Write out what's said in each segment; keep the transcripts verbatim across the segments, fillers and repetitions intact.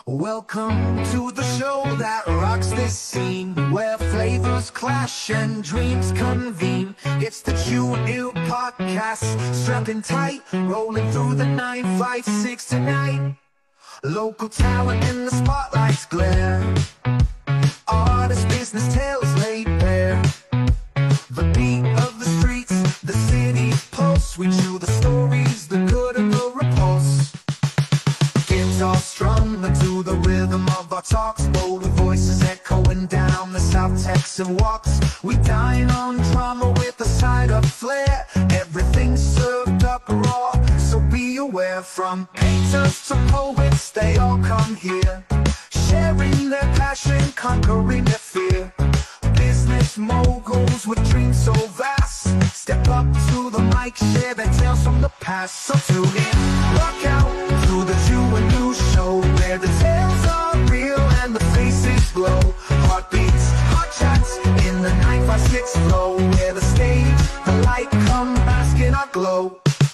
Welcome to the show that rocks this scene, where flavors clash and dreams convene. It's the Chew New Podcast, strapping tight, rolling through the nine five six tonight. Local talent in the spotlight's glare, artist business tales laid bare. The beat of the streets, the city's pulse. We chew the stories, the good and the repulse. Guitar strung to the rhythm of our talks, bold voices echoing down the South Texan walks. We dine on drama with a side of flair, everything's served up raw, so be aware. From painters to poets, they all come here, sharing their passion, conquering their fear. Business moguls with dreams so vast, step up to the mic, share their tales from the past. So tune in, rock out to the Chew and New Show, where the tales are real and the faces glow. Heartbeats, hot chats in the nine five six flow, where the stage, the light come bask in our glow.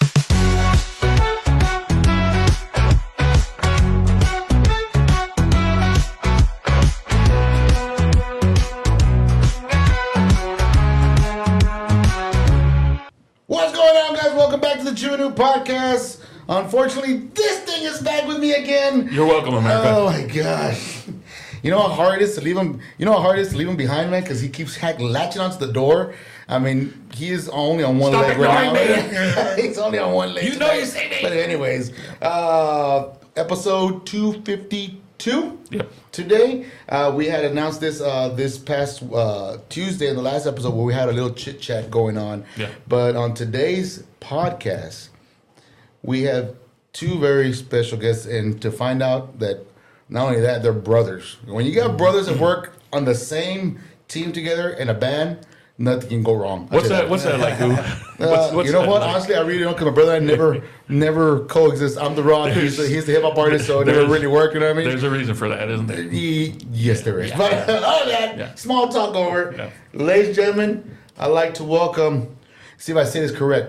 What's going on, guys? Welcome back to the Chew and New Podcast. Unfortunately, this thing is back with me again. You're welcome, America. Oh my gosh! You know how hard it is to leave him. You know how hard it is to leave him behind, man, because he keeps hack, latching onto the door. I mean, he is only on one Stop leg right ignoring now. He's only on one leg. You know tonight. you say me. But anyways, uh, episode two fifty-two. Yep. Today, uh, we had announced this uh, this past uh, Tuesday in the last episode where we had a little chit chat going on. Yeah. But on today's podcast, we have two very special guests, and to find out that not only that, they're brothers. When you got brothers that work on the same team together in a band, nothing can go wrong. What's that? What's that like? Who? Uh, What's, what's you know that what? like? Honestly, I really don't. Because my brother and I never, never coexist. I'm the rock. He's the, he's the hip hop artist, so it never There's- really worked. You know what I mean? There's a reason for that, isn't there? Ye- yes, there is. Yeah. But other than that, Yeah. small talk over. Yeah. Ladies and gentlemen, I'd like to welcome, see if I say this correct,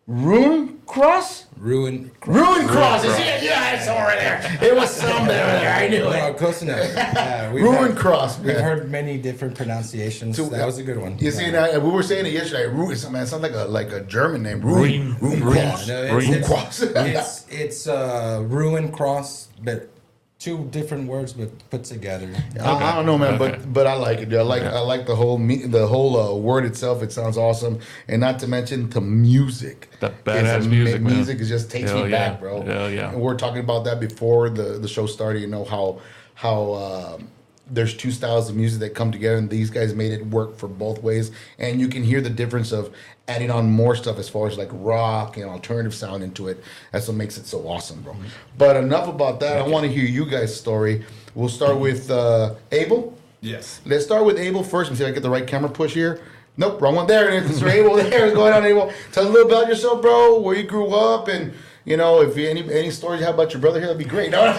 Ruin Cross? Ruin. Ruin Cross. Is it? Yeah, it's over there. It was something there. I knew No, it. close enough. Yeah, we've Ruin heard, Cross, We've man. heard many different pronunciations. So, that was a good one. You see, now, we were saying it yesterday. Ruin, man, it sounds like a like a German name. Ruin. Ruin, Ruin Ruin. Cross. No, Ruin it's, Cross. it's, it's, it's uh, Ruin Cross, but two different words but put together. I, I don't know, man, Okay. but but I like it. Dude. I like Yeah. I like the whole me, the whole uh, word itself. It sounds awesome, and not to mention the music. That It's badass ama- music, man. Music is just takes Hell me yeah. back, bro. Hell yeah. And we're talking about that before the the show started. You know how how. Um, there's two styles of music that come together, and these guys made it work for both ways. And you can hear the difference of adding on more stuff as far as like rock and alternative sound into it. That's what makes it so awesome, bro. But enough about that. I want to hear you guys' story. We'll start with uh, Abel. Yes. Let's start with Abel first and see if I get the right camera push here. Nope, wrong one. There it is. It's Abel. There. What's going on, Abel? Tell us a little about yourself, bro. Where you grew up, and you know, if you, any any stories you have about your brother here, that'd be great. No,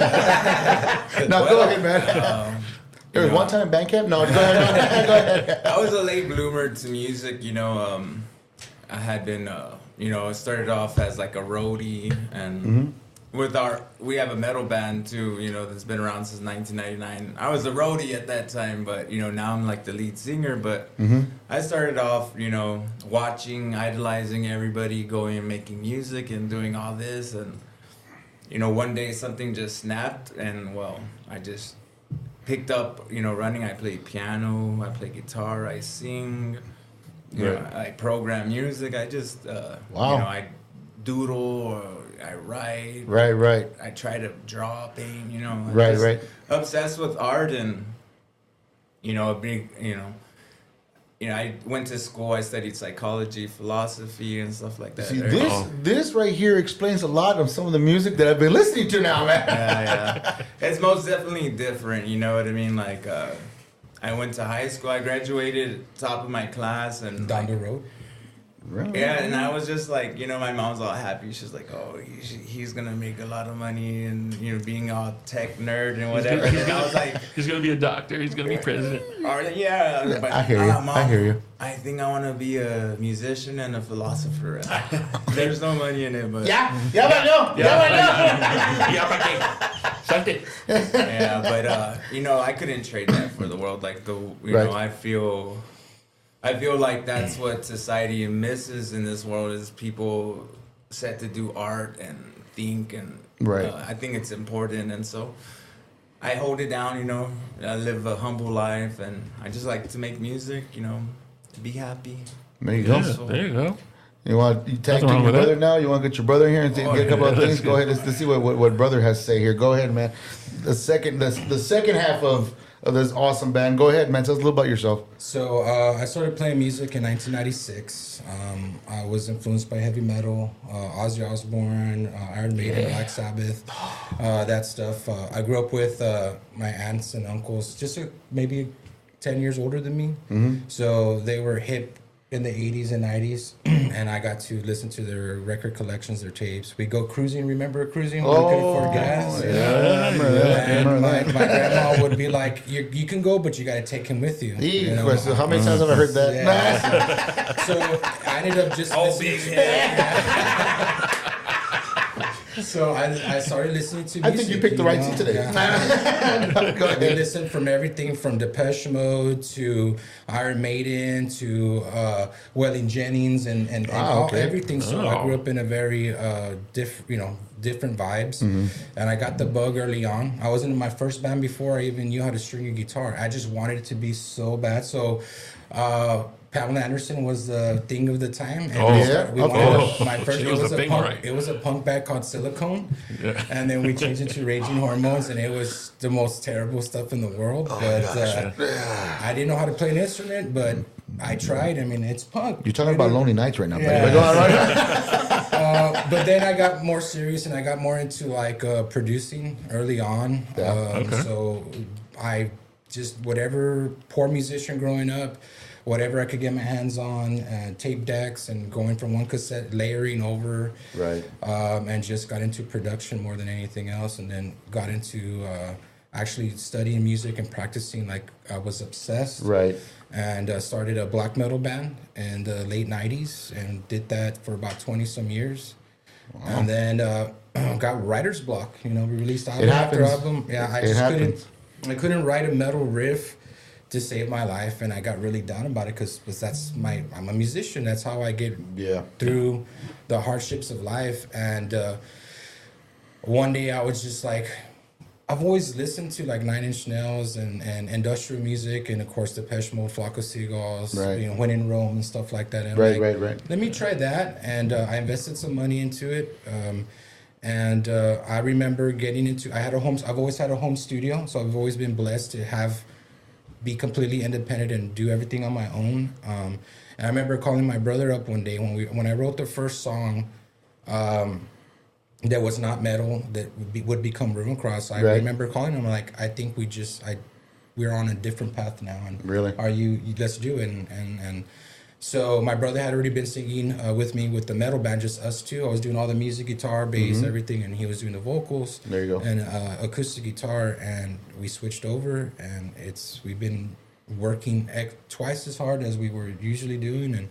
no, go ahead, man. Um, There was you know, one time band camp. No, go ahead. Go ahead. I was a late bloomer to music. You know, um, I had been, uh, you know, I started off as like a roadie, and Mm-hmm. with our, we have a metal band too. You know, that's been around since nineteen ninety-nine. I was a roadie at that time, but you know, now I'm like the lead singer. But Mm-hmm. I started off, you know, watching, idolizing everybody, going and making music and doing all this, and you know, one day something just snapped, and well, I just picked up, you know, running. I play piano, I play guitar, I sing, you know, I program music. I just, uh, Wow. you know, I doodle or I write. Right, right. I try to draw, paint, you know. I'm Right, just right. Obsessed with art, and, you know, a big, you know, you know, I went to school, I studied psychology, philosophy, and stuff like that. See, Very- this Oh. this right here explains a lot of some of the music that I've been listening to now, man. yeah, yeah. It's most definitely different, you know what I mean? Like, uh, I went to high school, I graduated top of my class, and Down like, the road. Really? Yeah, and I was just like, you know, my mom's all happy. She's like, oh, he's, he's gonna make a lot of money, and you know, being all tech nerd and whatever. And I was like, He's gonna be a doctor. He's gonna be president. or, yeah, but, I hear you. "Ah, Mom, I hear you. I think I want to be a musician and a philosopher. There's no money in it, but Yeah, yeah, I know. Yeah, I know. Yeah, pa' qué? Salte. yeah, but uh, you know, I couldn't trade that for the world. Like the, you Right. know, I feel, I feel like that's what society misses in this world is people set to do art and think, and Right. uh, I think it's important, and so I hold it down. You know, I live a humble life, and I just like to make music. You know, to be happy. There you go. Yeah, there you go. You want you tag Nothing team wrong your with that. brother now? You want to get your brother here and see, Oh, get a couple yeah, of things? let's Go get- ahead. Let's, let's see what, what what brother has to say here. Go ahead, man. The second the, the second half of, of this awesome band. Go ahead, man. Tell us a little about yourself. So uh, I started playing music in nineteen ninety-six. Um, I was influenced by heavy metal, uh, Ozzy Osbourne, uh, Iron Maiden, Black Sabbath, uh, that stuff. Uh, I grew up with uh, my aunts and uncles, just uh, maybe ten years older than me. So they were hip in the eighties and nineties, and I got to listen to their record collections, their tapes. We go cruising. Remember cruising when we could afford gas? yeah, I remember that. I And remember my, that. my grandma would be like, you, you can go, but you got to take him with you. Eee, You know? so how many times have I heard that? Yeah. So I ended up just Oh, listening big to- head. So I, I started listening to music. I think you picked the right know? seat today. Yeah. Go I ahead. listened from everything from Depeche Mode to Iron Maiden to uh, Waylon Jennings and, and, and Ah, all, okay. everything. So I Oh. grew up in a very uh, diff, you know, different vibes, Mm-hmm. and I got the bug early on. I wasn't in my first band before I even knew how to string a guitar. I just wanted it to be so bad. So. Uh, Pamela Anderson was the thing of the time. And Oh, we yeah, started- we of wanted- course. My first She it was was the a thing, punk. right. It was a punk band called Silicone, Yeah. and then we changed it to Raging Hormones, and it was the most terrible stuff in the world. Oh, but uh, I didn't know how to play an instrument, but I tried. I mean, it's punk. You're talking about Lonely Nights right now, buddy. Yeah. Go on, right? Uh, but then I got more serious, and I got more into like uh, producing early on. Yeah. Um, Okay. So I just whatever poor musician growing up, whatever I could get my hands on, and tape decks, and going from one cassette, layering over, Right. um, and just got into production more than anything else, and then got into uh, actually studying music and practicing like I was obsessed. Right. And uh, started a black metal band in the late nineties, and did that for about twenty some years. And then uh, got writer's block. You know, we released album It after happens. album. Yeah, I It just happens. couldn't. I couldn't write a metal riff to save my life, and I got really down about it because that's my. I'm a musician. That's how I get Yeah. through the hardships of life. And uh, one day I was just like, I've always listened to like Nine Inch Nails and, and industrial music, and of course Depeche Mode, Flock of Seagulls, Right. you know, When in Rome and stuff like that. And I'm Right, like, right, right. Let me try that, and uh, I invested some money into it. Um, and uh, I remember getting into. I had a home. I've always had a home studio, so I've always been blessed to have be completely independent and do everything on my own. Um, and I remember calling my brother up one day when we when I wrote the first song. Um, that was not metal that would, be, would become Ruin Cross. I Right. remember calling him like, I think we just I we're on a different path now, and Really? are you, you let's do it. And and, and so my brother had already been singing uh, with me with the metal band, just us two. I was doing all the music, guitar, bass, everything, and he was doing the vocals. Mm-hmm. There you go. And uh, acoustic guitar, and we switched over, and it's we've been working ex- twice as hard as we were usually doing, and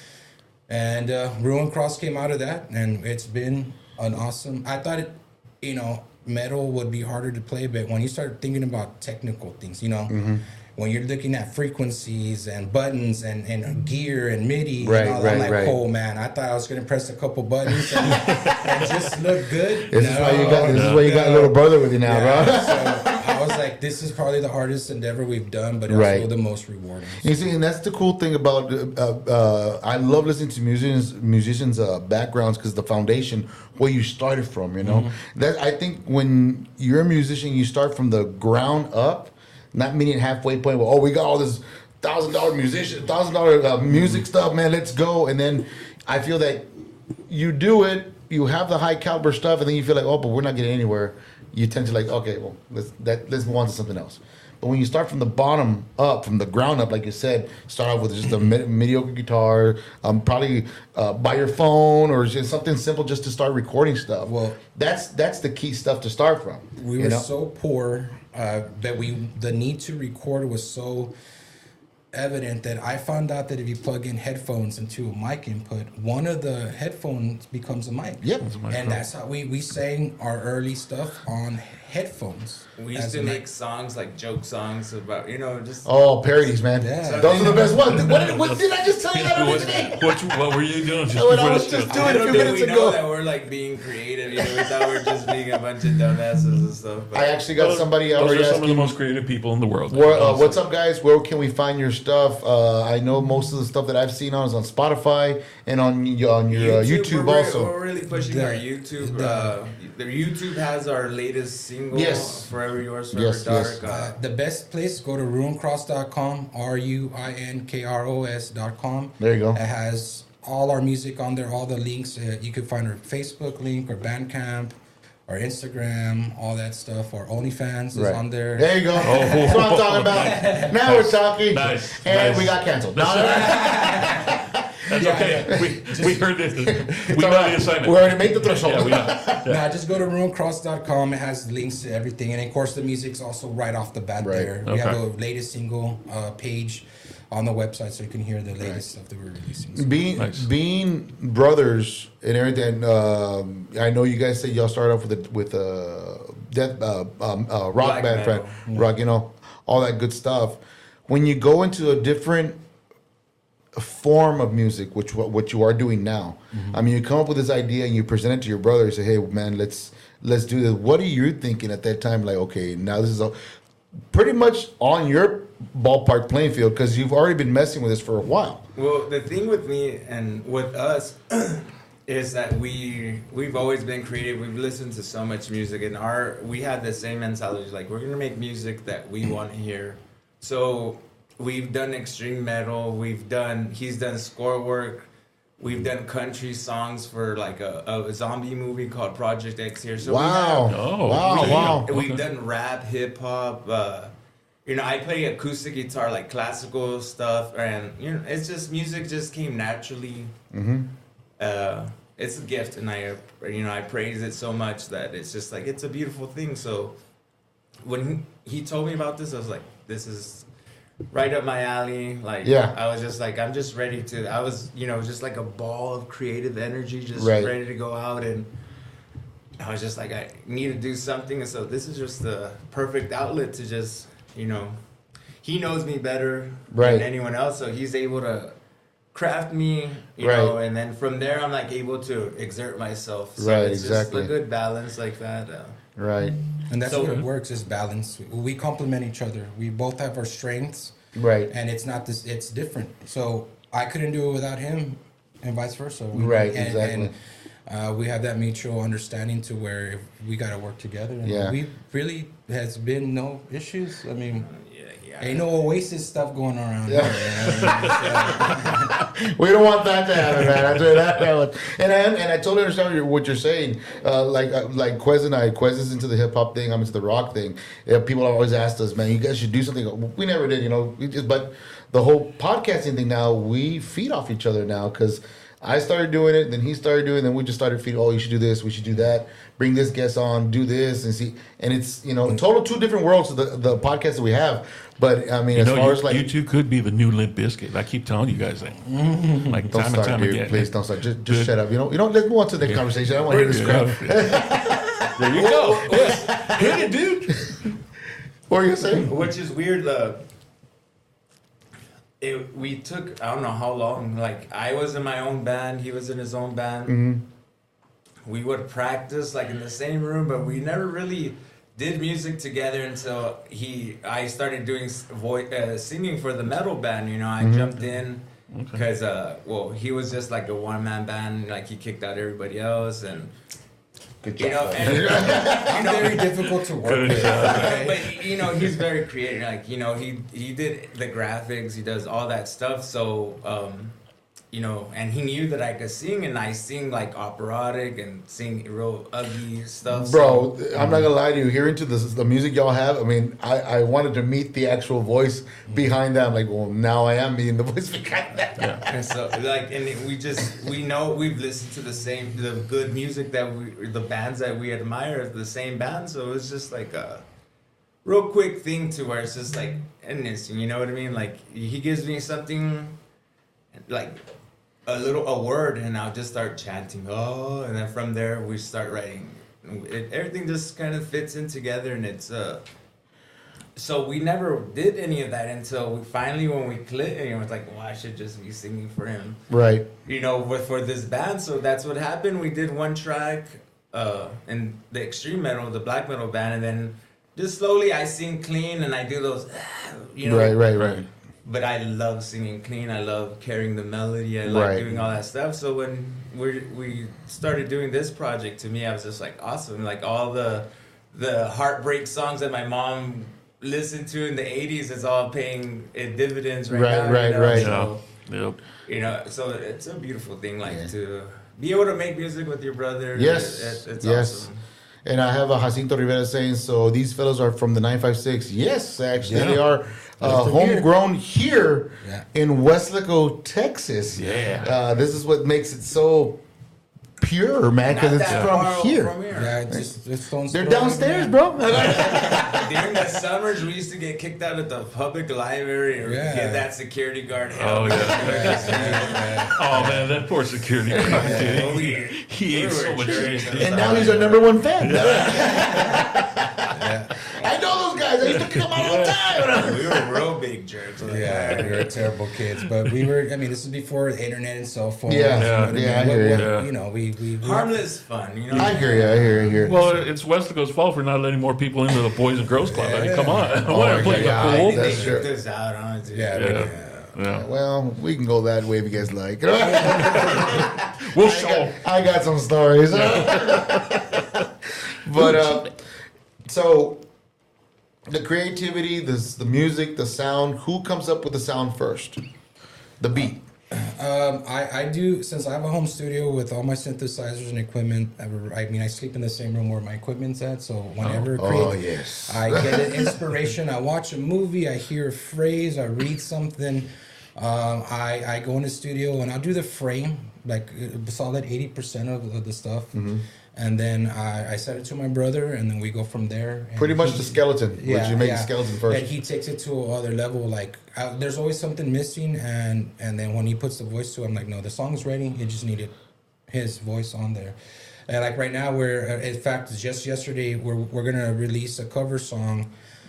and uh, Ruin Cross came out of that, and it's been an awesome. I thought it, you know, metal would be harder to play, but when you start thinking about technical things, you know, Mm-hmm. when you're looking at frequencies and buttons and, and gear and MIDI, Right, and all, right, I'm like, right. oh man, I thought I was gonna press a couple buttons and, and just look good. This is why you got. This is No, why you got a no. little brother with you now, Yeah, bro. so I was like, this is probably the hardest endeavor we've done, but also Right. the most rewarding. You see, and that's the cool thing about. Uh, uh, I love listening to musicians, musicians' uh, backgrounds because the foundation, where you started from. You know, Mm-hmm. that I think when you're a musician, you start from the ground up, not meaning halfway point. Well, oh, we got all this thousand dollar musician, thousand dollar uh, music stuff, man. Let's go. And then I feel that you do it, you have the high caliber stuff, and then you feel like, oh, but we're not getting anywhere. You tend to like, okay, well, let's that let's move on to something else. But when you start from the bottom up, from the ground up, like you said, start off with just a me- mediocre guitar, um, probably uh, by your phone or just something simple just to start recording stuff. Well, that's that's the key stuff to start from. We you were know? so poor uh, that we the need to record was so evident that I found out that if you plug in headphones into a mic input, one of the headphones becomes a mic. Yep. And that's how we, we sang our early stuff on headphones. We used as to a make mic. songs like joke songs about, you know, just. Oh, parodies, man. Yeah. Those are the best ones. What did, what did I just tell you that what, today? what, what were you doing just What I before was the just show? doing a Little few did minutes we know ago. that we're like being creative, you know, we thought we were just being a bunch of dumbasses and stuff. But I actually got Those- somebody Those already are some of the asking. most creative people in the world. Where, uh, what's up, guys? Where can we find your stuff? Uh, I know most of the stuff that I've seen on is on Spotify and on y- on your uh, YouTube we're, also. We're really pushing The- our YouTube. the- uh, the YouTube has our latest single, Yes. Forever Yours, Forever Yes, Dark. yes. Uh, Uh, the best place, go to ruincross dot com, R U I N K R O S dot com. There you go. It has all our music on there, all the links. Uh, you can find our Facebook link, or Bandcamp, our Instagram, all that stuff. Our OnlyFans is on there. There you go. That's what I'm talking about. Now we're talking. Nice, And nice. we got canceled. No, That's Yeah, okay. yeah. We, we heard this. We it's know all the right. assignment. We already made the threshold. Yeah, we know. Nah, just go to ruin cross dot com. It has links to everything. And of course, the music's also right off the bat Right. there. We have Okay. a latest single uh, page on the website so you can hear the latest stuff that we're releasing. So- Being Nice. being brothers and everything, um, I know you guys said y'all started off with a, with a death uh, um, uh, rock Black band, metal. friend, rock, you know, all that good stuff. When you go into a different form of music, which what what you are doing now, I mean, you come up with this idea and you present it to your brother. You say, "Hey, man, let's let's do this." What are you thinking at that time? Like, okay, now this is a, pretty much on your ballpark playing field because you've already been messing with this for a while. Well, the thing with me and with us is that we we've always been creative. We've listened to so much music, and our we had the same mentality. Like we're gonna make music that we want to hear. So we've done extreme metal. We've done. He's done score work. We've done country songs for like a, a zombie movie called Project X here. So Wow! we have, Oh, wow! damn. Wow! We've Okay. done rap, hip hop. Uh, you know, I play acoustic guitar, like classical stuff, and you know, it's just music just came naturally. Mm-hmm. Uh, it's a gift, and I, uh, you know, I praise it so much that it's just like it's a beautiful thing. So when he told me about this, I was like, this is right up my alley. Like, Yeah. I was just like, I'm just ready to. I was, you know, just like a ball of creative energy, just Right. ready to go out and. I was just like, I need to do something, and so this is just the perfect outlet to just, you know, he knows me better Right. than anyone else, so he's able to craft me, you know, Right. and then from there I'm like able to exert myself. So Right, it's exactly. just a good balance like that. Uh, Right, And that's So- what it works is balance. We complement each other. We both have our strengths, right, and it's not this. It's different. So I couldn't do it without him, and vice versa. We, Right, and, exactly. And, uh, we have that mutual understanding to where if we got to work together. And Yeah. we really has been no issues. I mean, yeah, yeah. ain't no Oasis stuff going around. Yeah. Here, you know what I mean? we don't want that to happen, man. I tell you that. that one. And I, and I totally understand what you're, what you're saying. Uh, like uh, like Quez and I, Quez is into the hip hop thing. I'm into the rock thing. Yeah, people always asked us, man, you guys should do something. We never did, you know. We just, but the whole podcasting thing now, we feed off each other now because I started doing it, then he started doing it, then we just started feeding. Oh, you should do this, we should do that. Bring this guest on, do this, and see. And it's you know total two different worlds to the the podcast that we have. But I mean, You as know, far you, as like. you two could be the new Limp Bizkit. I keep telling you guys that. Like Don't time start, and time dude. again. Please don't start. Just, just Good. shut up. You know, you know. Let's move on to the conversation. I don't want to hear this crap. Yeah. There you go. Yeah. Hit it, dude. What are you saying? Which is weird. Uh, it we took I don't know how long. Like I was in my own band, he was in his own band. Mm-hmm. We would practice like in the same room, but we never really did music together until he I started doing s- voice uh, singing for the metal band. You know, I Mm-hmm. jumped in because uh, well, he was just like a one man band. Like he kicked out everybody else, and Good you know, job. and, I'm very difficult to work Good with. job. okay? but you know he's very creative. Like you know he he did the graphics, he does all that stuff. So um, you know, and he knew that I could sing, and I sing like operatic and sing real ugly stuff. Bro, so, I'm not gonna lie to you. Hearing to this, the music y'all have, I mean, I, I wanted to meet the actual voice behind that. I'm like, well, now I am meeting the voice behind that. and so like, and it- we just we know we've listened to the same the good music that we the bands that we admire, the same band. So it's just like a real quick thing to where it's just like an instant. You know what I mean? Like he gives me something like a little a word, and I'll just start chanting, oh, and then from there we start writing. It, everything just kind of fits in together, and it's uh. So we never did any of that until we finally, when we clicked, and it was like, well, I should just be singing for him, Right. you know, with, for this band. So that's what happened. We did one track, uh, in the extreme metal, the black metal band, and then just slowly I sing clean, and I do those, you know, Right, right, right. but I love singing clean. I love carrying the melody. I like Right. doing all that stuff. So when we we started doing this project, to me, I was just like, awesome. Like all the the heartbreak songs that my mom listened to in the eighties is all paying it dividends right, Right, now. right, you know? right. So, Yep. you know, so it's a beautiful thing, like Yeah. to be able to make music with your brother. Yes, it, it's yes. awesome. And I have a Jacinto Rivera saying, so these fellows are from the nine five six. Yes, actually, Yeah. they are uh, They're here. homegrown here Yeah. in Westlaco, Texas. Yeah. Uh, this is what makes it so pure, man, because Not it's that from far here. From here. Yeah, it's just it's stones They're throw downstairs, everywhere. bro. During the summers, we used to get kicked out of the public library or Yeah. get that security guard Oh, help. yeah. Yeah, Oh, man, that poor security guard, Yeah, dude. we- He we ate so were much jerks. shit. And now he's our number one fan. I know those guys. I used to come out all the time. We were real big jerks. Like, yeah, we were terrible kids, but we were. I mean, this is before the internet and cell phones. Yeah, you know what yeah, I mean? hear What- you. what- Yeah. You know, we we, we harmless fun, you know. I hear you. I hear you. I hear you. Well, it's Westlaco's fault for not letting more people into the Boys and Girls Club. I mean, come on. Oh, What, playing yeah, the I pool? think they That's true. kicked us out on it. Yeah, Yeah. yeah. Yeah. Well, we can go that way if you guys like. We'll I show. got, I got some stories. But uh, so the creativity, this the music, the sound. Who comes up with the sound first? The beat. Um, I, I do, since I have a home studio with all my synthesizers and equipment. I, I mean, I sleep in the same room where my equipment's at. So whenever Oh, create- yes. I get an inspiration. I watch a movie. I hear a phrase. I read something. Um, I I go in the studio and I'll do the frame, like a solid eighty percent of the, the stuff, Mm-hmm. and then I, I send it to my brother, and then we go from there. And Pretty much he- the skeleton. Yeah, Which you make yeah. the skeleton first. And he takes it to another level. Like uh, there's always something missing, and and then when he puts the voice to it, I'm like, no, the song's ready. It just needed his voice on there. And like right now, we're uh, in fact just yesterday we're we're gonna release a cover song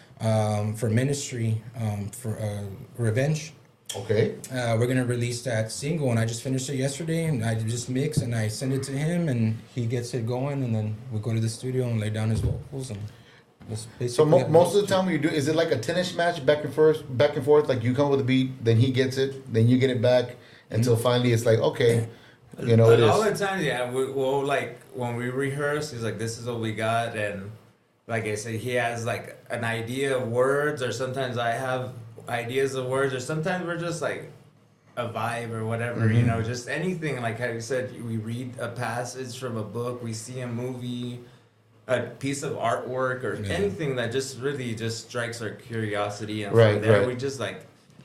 um, for Ministry um, for uh, Revenge. Okay. Uh, we're gonna release that single, and I just finished it yesterday, and I just mix and I send it to him, and he gets it going, and then we go to the studio and lay down his vocals, and that's So basically mo- it. most of the time, when you do, is it like a tennis match, back and forth, back and forth? Like you come with a beat, then he gets it, then you get it back, until finally it's like, okay, you know, it All is. the time, yeah. We, well, like when we rehearse, he's like, "This is what we got," and like I said, he has like an idea of words, or sometimes I have ideas of words, or sometimes we're just like a vibe or whatever, you know, just anything. Like how you said, we read a passage from a book, we see a movie, a piece of artwork, or Yeah. anything that just really just strikes our curiosity, and Right, from there right. we just like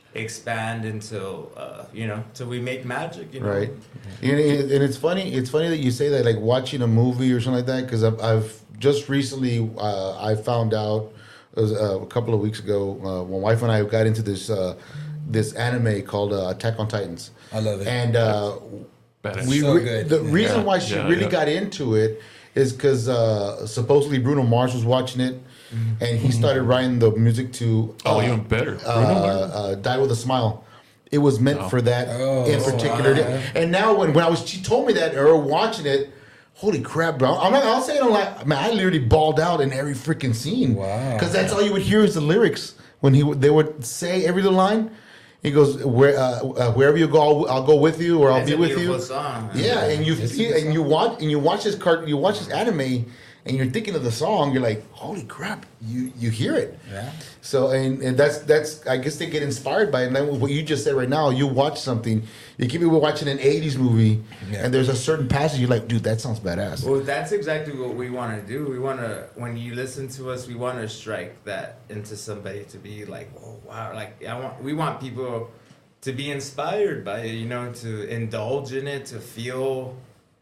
expand until uh, you know, till we make magic, you know. Right. And, it- and it's funny. It's funny that you say that, like watching a movie or something like that, because I've, I've just recently uh, I found out it was uh, a couple of weeks ago. Uh, my wife and I got into this uh, this anime called uh, Attack on Titans. I love it. And uh, Badass. we So re- good. the Yeah. reason Yeah, why she yeah, really yeah. got into it is because uh, supposedly Bruno Mars was watching it, and he started writing the music to Oh, uh, even better. uh, Bruno Mars? uh, Die with a Smile. It was meant Oh. for that Oh, in particular. wow. And now when, when I was, she told me that, or watching it, holy crap, bro! I'm not. I'll say it. I'm like, man, I literally bawled out in every freaking scene. Wow. Because that's all you would hear is the lyrics when he would- they would say every little line. He goes, Where, uh, uh, wherever you go, I'll, I'll go with you, or I'll It's be a with beautiful you. song. Yeah, and you It's a feel, good and you watch and you watch this cart, you watch this anime, and you're thinking of the song, you're like, holy crap, you you hear it. Yeah. So and, and that's that's I guess they get inspired by it. And then what you just said right now, you watch something, you keep watching an eighties movie, Yeah. and there's a certain passage you're like, dude, that sounds badass. Well, that's exactly what we want to do. We want to, when you listen to us, we want to strike that into somebody to be like, oh wow, like I want, we want people to be inspired by it, you know, to indulge in it, to feel,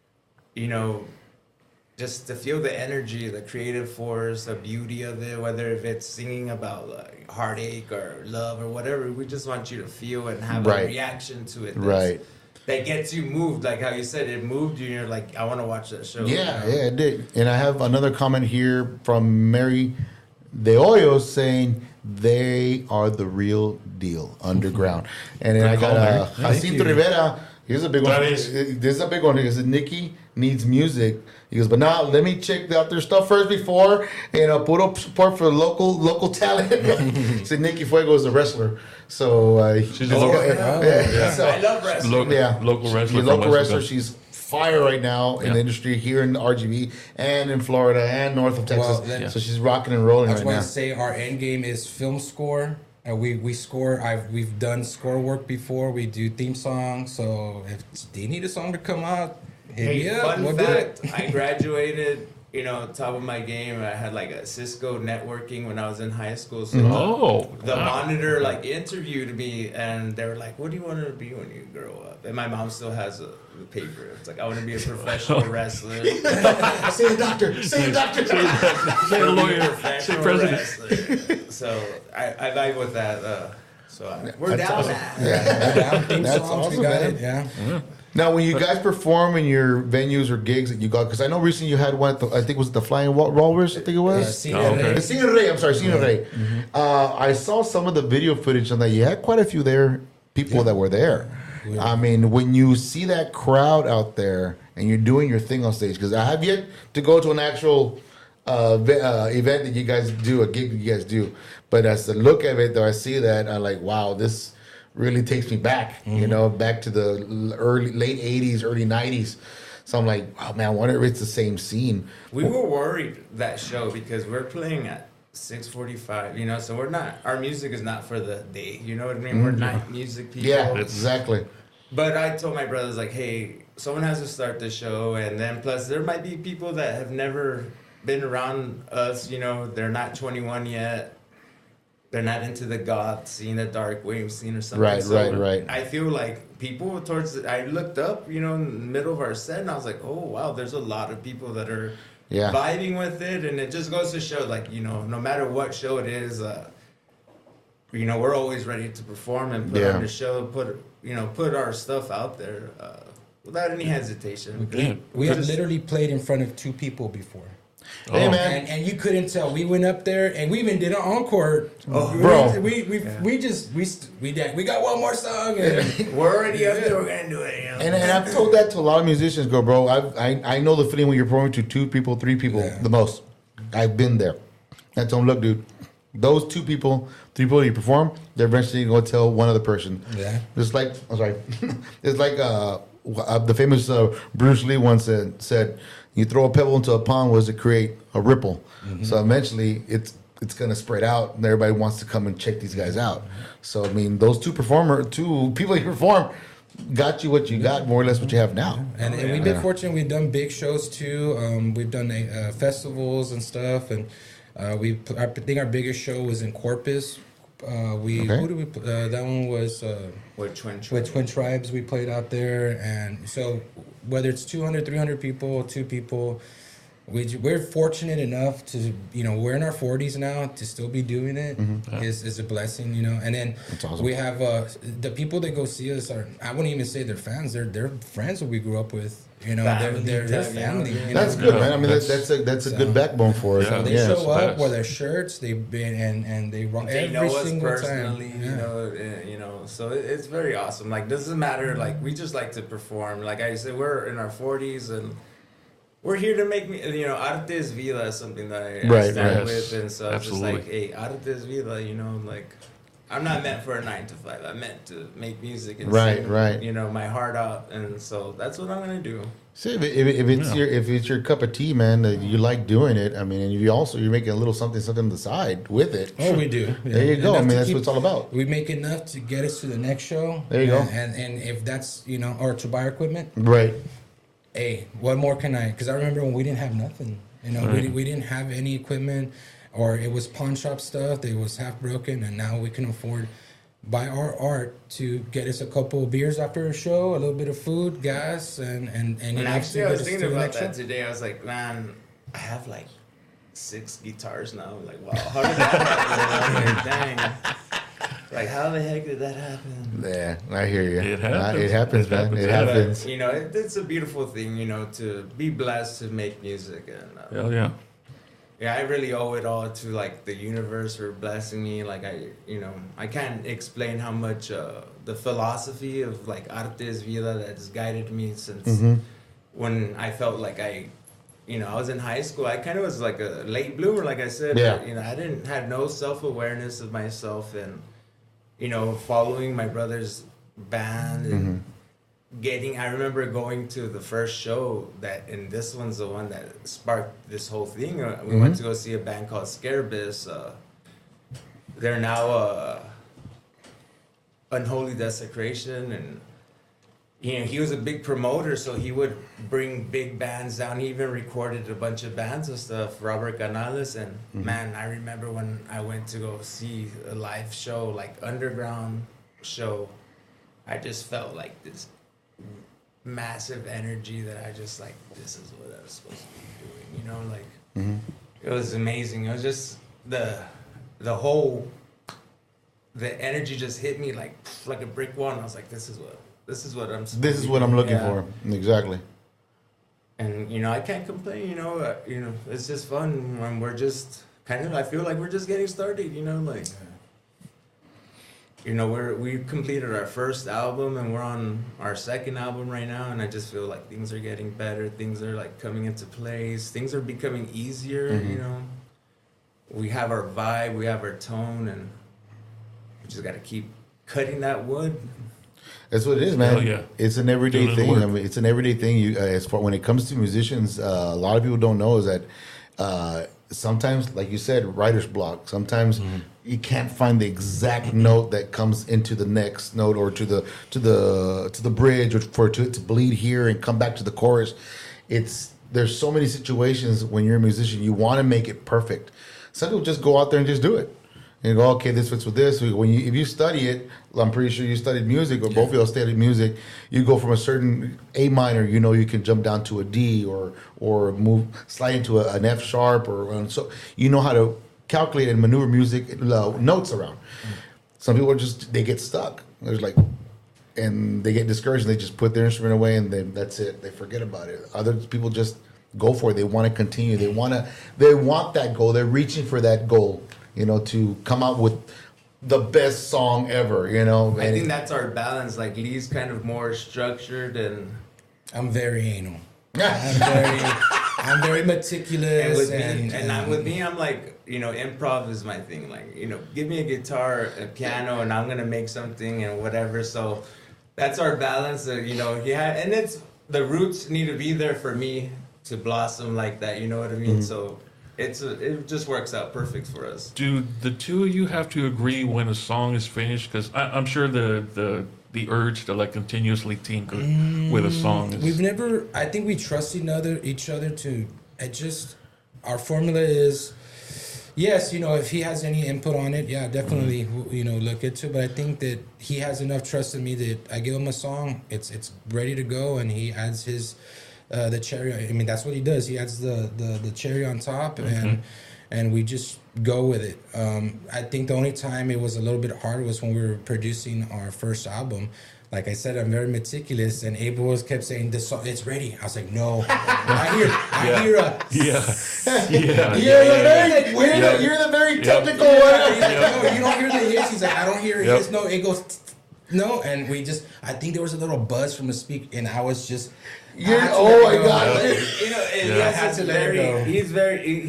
you know, just to feel the energy, the creative force, the beauty of it, whether if it's singing about like heartache or love or whatever. We just want you to feel and have Right. a reaction to it. that's- Right. That gets you moved, like how you said, it moved you, and you're like, I want to watch that show. Yeah, yeah, it did. And I have another comment here from Mary De Hoyos saying they are the real deal, underground. And then I got uh, Thank Jacinto you. Rivera. Here's a big one. That is- This is a big one. He goes, Nikki needs music. He goes, but now let me check out their stuff first before, you know, put up support for local local talent. So Nikki Fuego is a wrestler. So uh, She's a local- yeah, yeah. yeah. So- I love wrestling. Local, yeah, local wrestler. She's a from local West wrestler. Mexico. She's fire right now in Yeah. the industry here in R G V and in Florida and north of Texas. Well, then- So she's rocking and rolling I right just want now. to say our end game is film score. And we we score. I've we've done score work before. We do theme songs. So if do you need a song to come out, hit Hey, me up. fun We'll do fact, it. I graduated, you know, top of my game. I had like a Cisco networking when I was in high school. So Oh, the wow. monitor like interviewed me, and they were like, "What do you want to be when you grow up?" And my mom still has a, the paper. It's like, "I want to be a professional wrestler." Say the doctor. Say the doctor. Say a Be a lawyer. Say professional president. wrestler. So I, I vibe with that. Uh, so I, we're That's down awesome. that. Yeah. Down theme That's songs, awesome, we got man. it. Yeah. Now, when you guys perform in your venues or gigs that you got, because I know recently you had one at the, I think it was the Flying Wal- Walrus, I think it Uh, was. Cena Oh, okay. Rey. The Cena Rey, I'm sorry, Cena Rey. Uh, I saw some of the video footage on that. You had quite a few there, people that were there. I mean, when you see that crowd out there and you're doing your thing on stage, because I have yet to go to an actual uh, ve- uh, event that you guys do, a gig that you guys do. But as the look of it, though, I see that, I'm like, wow, this really takes me back, you know, back to the l- early, late eighties, early nineties. So I'm like, wow, man, I wonder if it's the same scene. We were worried that show because we're playing at six forty-five, you know, so we're not, our music is not for the day, you know what I mean? We're night music people. Yeah, exactly. But I told my brothers, like, hey, someone has to start the show, and then plus there might be people that have never been around us, you know, they're not twenty-one yet. They're not into the goth scene, the dark wave scene or something. Right, So right, right. I feel like people towards the, I looked up, you know, in the middle of our set, and I was like, oh, wow, there's a lot of people that are Yeah. vibing with it. And it just goes to show, like, you know, no matter what show it is, uh, you know, we're always ready to perform and put Yeah. on the show, put, you know, put our stuff out there uh, without any hesitation. Yeah. We have Just- literally played in front of two people before. Hey, Oh. man. And, and you couldn't tell. We went up there and we even did an encore. Oh, we, bro. We we, we just we st- we did, we got one more song. And We're already up there, we're going to do it, you know. And, and I've told that to a lot of musicians. Go, bro. I've, I I know the feeling when you're performing to two people, three people, Yeah. the most. I've been there. I told them, look, dude, those two people, three people you perform, they're eventually going to tell one other person. Yeah. It's like, I'm sorry. It's like uh, uh, the famous uh, Bruce Lee once said, said, you throw a pebble into a pond, what does it create? A ripple. So eventually it's it's going to spread out and everybody wants to come and check these guys out. So, I mean, those two performer, two people you perform got you what you got, more or less what you have now. And, and we've been fortunate. We've done big shows too. Um, we've done uh, festivals and stuff. And uh, we, I think our biggest show was in Corpus. Uh, we Okay. who did we? pl- Uh, that one was uh, With Twin with Twin Tribes. We played out there, and so whether it's two hundred, three hundred people, two people. We, j- we're fortunate enough to, you know, we're in our forties now to still be doing it is, is a blessing, you know. And then That's awesome. we have uh, the people that go see us are, I wouldn't even say they're fans, they're they're friends that we grew up with, you know. Family they're they're, they're type, yeah. family. You That's know? good, Yeah, man. I mean, that's, that's- that's a that's a so- good backbone for it. Yeah. They Yeah. it's show up, fast. wear their shirts, they've been and and they rock They every know us single personally, time. you Yeah. know, uh, you know. So it, it's very awesome. Like, doesn't matter. Like, we just like to perform. Like I said, we're in our forties and we're here to make me. You know, arte es vida is something that I, I Right, stand right. with, and so it's just like, Absolutely. hey, arte es vida. You know, like I'm not meant for a nine to five. I'm meant to make music and Right, sing, right. You know, my heart out, and so that's what I'm gonna do. See, if, it, if, it- if it's Yeah. your if it's your cup of tea, man, that you like doing it. I mean, and you also you're making a little something something on the side with it. Oh, we do. Yeah. There you go. I Enough mean, to that's keep- what it's all about. We make enough to get us to the next show. There you go. And, and and if that's you know, or to buy our equipment. Right. Hey, what more can I? Because I remember when we didn't have nothing. You know, we, we didn't have any equipment, or it was pawn shop stuff that was half broken, and now we can afford buy our art to get us a couple of beers after a show, a little bit of food, gas, and and and, And enough actually, to I get was us to thinking the about next that show. today. I was like, man, I have like six guitars now. Like, wow, how did that happen? Like, dang. Like, how the heck did that happen? Yeah, I hear you. It Uh, happens. It happens, It man. happens. It Yeah. happens. You know, it, it's a beautiful thing, you know, to be blessed to make music. And uh, Hell yeah. yeah, I really owe it all to like the universe for blessing me. Like, I, you know, I can't explain how much uh, the philosophy of like Arte es Vida that has guided me since Mm-hmm. when I felt like I, you know, I was in high school. I kind of was like a late bloomer, like I said. Yeah. But, you know, I didn't had no self awareness of myself, and you know, following my brother's band and Mm-hmm. getting. I remember going to the first show that, and this one's the one that sparked this whole thing. Uh, We went to go see a band called Scarabus. Uh, they're now uh, Unholy Desecration, and you know, he was a big promoter, so he would bring big bands down. He even recorded a bunch of bands and stuff, Robert Canales. And man, I remember when I went to go see a live show, like underground show, I just felt like this massive energy that I just like, this is what I was supposed to be doing, you know, like it was amazing. It was just the the whole the energy just hit me like like a brick wall, and I was like, this is what this is what I'm supposed This to is be what I'm doing. looking Yeah. for. Exactly. And you know, I can't complain. You know, uh, you know, it's just fun when we're just kind of. I feel like we're just getting started. You know, like you know, we're we completed our first album and we're on our second album right now, and I just feel like things are getting better. Things are like coming into place. Things are becoming easier. Mm-hmm. You know, we have our vibe, we have our tone, and we just got to keep cutting that wood. That's what it is, man. Hell yeah. It's an everyday Doing the thing. work. I mean, it's an everyday thing. You, uh, as far when it comes to musicians, uh, a lot of people don't know is that uh, sometimes, like you said, writer's block. Sometimes Mm-hmm. you can't find the exact note that comes into the next note, or to the to the to the bridge, or for it to, to bleed here and come back to the chorus. It's there's so many situations when you're a musician, you want to make it perfect. Some people just go out there and just do it. And you go, okay, this fits with this. When you, if you study it, I'm pretty sure you studied music, or both of you studied music. You go from a certain A minor, you know, you can jump down to a D, or or move slide into a, an F sharp, or and so you know how to calculate and maneuver music uh, notes around. Some people are just they get stuck. There's like, and they get discouraged. And they just put their instrument away, and then that's it. They forget about it. Other people just go for it. They want to continue. They want to. They want that goal. They're reaching for that goal. You know, to come out with the best song ever, you know. I and- think that's our balance. Like Lee's kind of more structured, and I'm very anal. I'm very, I'm very meticulous, and with and, me, and, I, with me, I'm like, you know, improv is my thing. Like, you know, give me a guitar, a piano, and I'm gonna make something and whatever. So that's our balance. Uh, you know, yeah, and it's the roots need to be there for me to blossom like that. You know what I mean? So. It's a, it just works out perfect for us. Do the two of you have to agree when a song is finished? Because I'm sure the, the the urge to like continuously tinker with a song is. We've never. I think we trust each other. Each other to. It just. Our formula is. Yes, you know, if he has any input on it, yeah, definitely, Mm-hmm. you know, look into it. But I think that he has enough trust in me that I give him a song, it's it's ready to go, and he adds his. Uh, the cherry. I mean, that's what he does. He adds the the, the cherry on top, and and we just go with it. Um, I think the only time it was a little bit hard was when we were producing our first album. Like I said, I'm very meticulous, and Abel was kept saying, "This song, it's ready." I was like, "No, I hear, I hear a." Yeah. Yeah. You're the very, Like, you're, yeah. the, you're the very Yep. technical Yeah, one. he's like, no, you don't hear the hits. He's like, I don't hear Yep. hits. No, it goes. No, and we just. I think there was a little buzz from the speak, and I was just. I You're, had to oh let it my go. God. But, you know, and Yeah. he I has had this to let it very, go. he's very, he- he's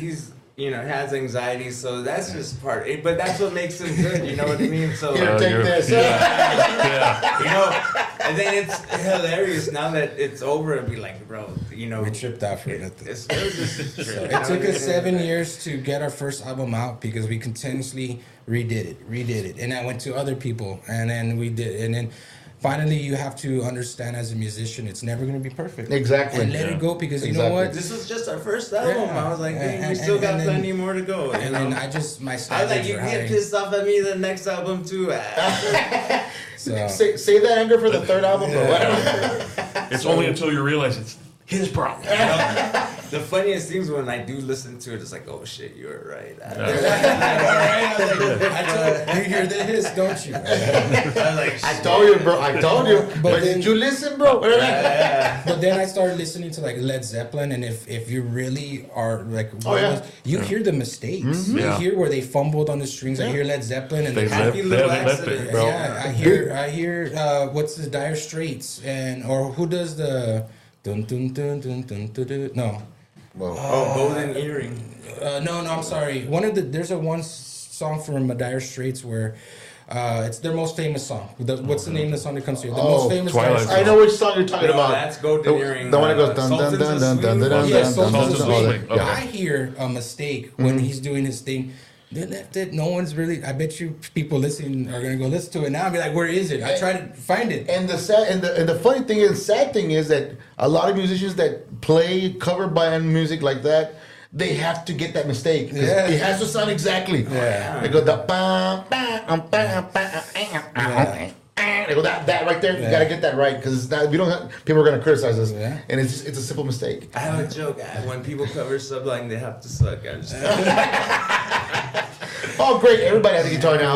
you know, has anxiety, so that's just part. It, but that's what makes him good. You know what I mean? So Here, Uh, take you're- this. Yeah. you know, and then it's hilarious now that it's over and be like, bro, you know, We tripped out for it, nothing. it's, it was just a trip, you It know took what I us mean? seven years to get our first album out because we continuously redid it, redid it, and I went to other people, and then we did, and then finally you have to understand as a musician, it's never going to be perfect. Exactly. And let Yeah. it go because you Exactly. know what? This was just our first album. Yeah. I was like, And- dang, we and- still and- got and then- plenty more to go. You And know? then I just my I was standards like, you were can high. get pissed off at me the next album too. Ah. So, Say, save that anger for the third album, bro. Whatever. It's only until you realize it's his problem. You know, the funniest things when I do listen to it, it's like, oh shit, you were right. I, all right, I was like, I told, you hear the hiss, don't you? I was like, I shit. told you, bro. I told you. But, But then- did you listen, bro? But then I started listening to like Led Zeppelin, and if if you really are like, Oh, yeah. you hear the mistakes. You Yeah. hear where they fumbled on the strings. I hear Led Zeppelin, and They the left, Happy they little haven't left it, accident. bro. yeah, I hear I hear uh, what's the Dire Straits and or who does the dun dun dun dun dun dun, dun no. Well, Oh, golden earring. Uh, no, no, I'm sorry. One of the there's a one s- song from Dire Straits where uh, it's their most famous song. The, what's the name of the song that comes here? The Oh, most famous Twilight Dire Zone. Straits. I know which song you're talking No, about. that's Golden the, Earring, The one that uh, goes dun dun Sultans dun of dun dun Swing. dun Yeah, dun dun Sultans dun of dun. Swing. all that. Okay. Yeah. I hear a mistake when he's doing his thing. They left it. No one's really. I bet you people listening are gonna go listen to it now and be like, "Where is it?" I try to find it. And the sad and the and the funny thing is, sad thing is that a lot of musicians that play cover band music like that, they have to get that mistake. 'Cause Yeah. It has to sound exactly. Yeah. They go the bam bam um, bam bam. They go that that right there. You Yeah. gotta get that right because it's not. We don't. Have, people are gonna criticize us, Yeah. and it's just, it's a simple mistake. I have a joke. I- When people cover Sublime, they have to suck. I just, Oh, great! Everybody has a guitar now.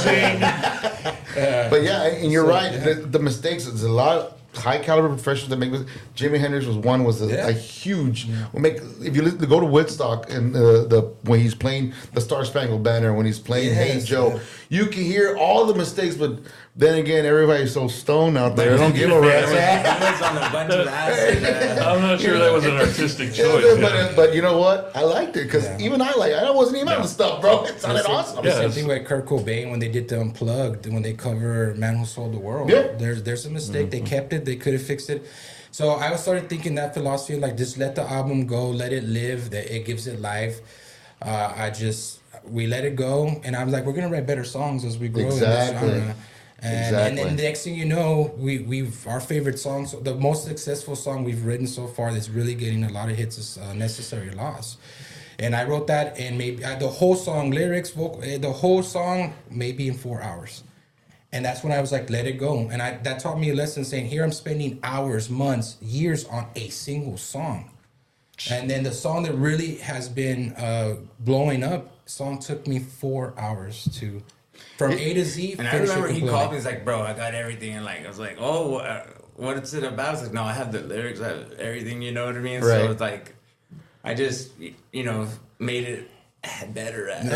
But yeah, and you're So, right. yeah. The, the mistakes. There's a lot of high caliber professionals that make. mis- Jimi Hendrix was one. Was a, Yeah. a huge. Will make if you listen, go to Woodstock and uh, the when he's playing the Star Spangled Banner, when he's playing Hey Yes, Joe, yeah. you can hear all the mistakes. But then again, everybody's so stoned out there. They don't give a rest. I was on a bunch of acid. uh, I'm not sure that was an artistic Yeah, choice. but, yeah. but you know what? I liked it because Yeah. even I like. I wasn't even on Yeah. the stuff, bro. It sounded Same- awesome. Yeah. Same it's- thing with Kurt Cobain when they did the Unplugged, when they cover "Man Who Sold the World." Yeah. There's there's a mistake. They kept it. They could have fixed it. So I started thinking that philosophy, like just let the album go, let it live. That it gives it life. Uh, I just we let it go, and I was like, we're gonna write better songs as we grow Exactly. in this genre. And, and Exactly. then the next thing you know, we we've our favorite songs, the most successful song we've written so far that's really getting a lot of hits is uh, "Necessary Loss." And I wrote that, and maybe uh, the whole song, lyrics, vocal, uh, the whole song, maybe in four hours. And that's when I was like, let it go. And I that taught me a lesson saying, here I'm spending hours, months, years on a single song. And then the song that really has been uh, blowing up, song took me four hours to, from A to Z. And I finish it remember he completely. called me. He's like, "Bro, I got everything." And like, I was like, "Oh, uh, what's it about?" I was like, "No, I have the lyrics, I have everything." You know what I mean? Right. So it's like, I just, y- you know, made it better. At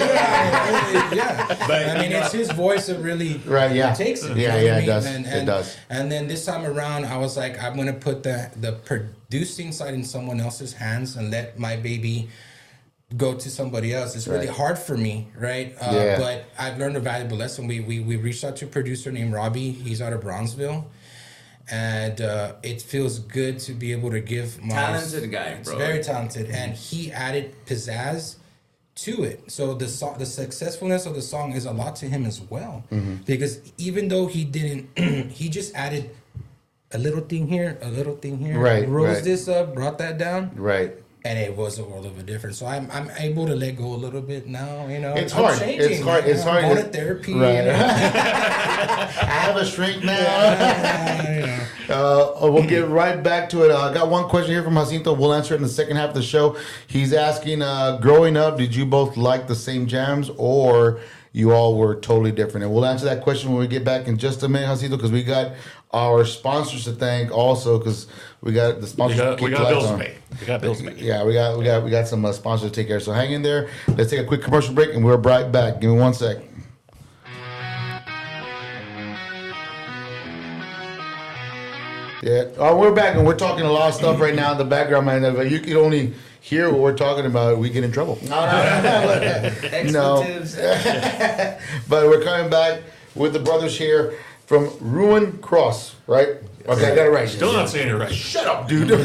yeah, yeah. But, I mean, you know- it's his voice that really Right, yeah. takes it. Yeah, you know yeah, what I it mean? does. And, It and, does. And then this time around, I was like, I'm gonna put the the producing side in someone else's hands and let my baby go to somebody else. It's really Right. hard for me, right? Uh, Yeah. But I've learned a valuable lesson. We we we reached out to a producer named Robbie. He's out of Bronzeville. And uh, it feels good to be able to give my Talented guy, It's bro. very talented, and he added pizzazz to it. So the song, the successfulness of the song is a lot to him as well, because even though he didn't, he just added a little thing here, a little thing here, Right, rose right. this up, brought that down, Right. and it was a world of a difference. So I'm I'm able to let go a little bit now. You know, It's I'm hard. changing, It's hard. you It's know, hard. I'm going It's- to therapy. Right. You know? I have a shrink now. You know. Uh, we'll get right back to it. Uh, I got one question here from Jacinto. We'll answer it in the second half of the show. He's asking, uh, growing up, did you both like the same jams or you all were totally different? And we'll answer that question when we get back in just a minute, Jacinto, because we got our sponsors to thank also because we got the We sponsors. got, to we keep got the lights bills to on. pay. We got bills to pay. Yeah, we got we got we got some uh, sponsors to take care of. So hang in there. Let's take a quick commercial break and we're right back. Give me one sec. Yeah. Oh, we're back and we're talking a lot of stuff right now in the background, man. But you can only hear what we're talking about. We get in trouble. No, no, no. no. Expletives. But we're coming back with the brothers here from Ruin Cross, right? Okay, I got it right. Still not saying it right. Shut up, dude.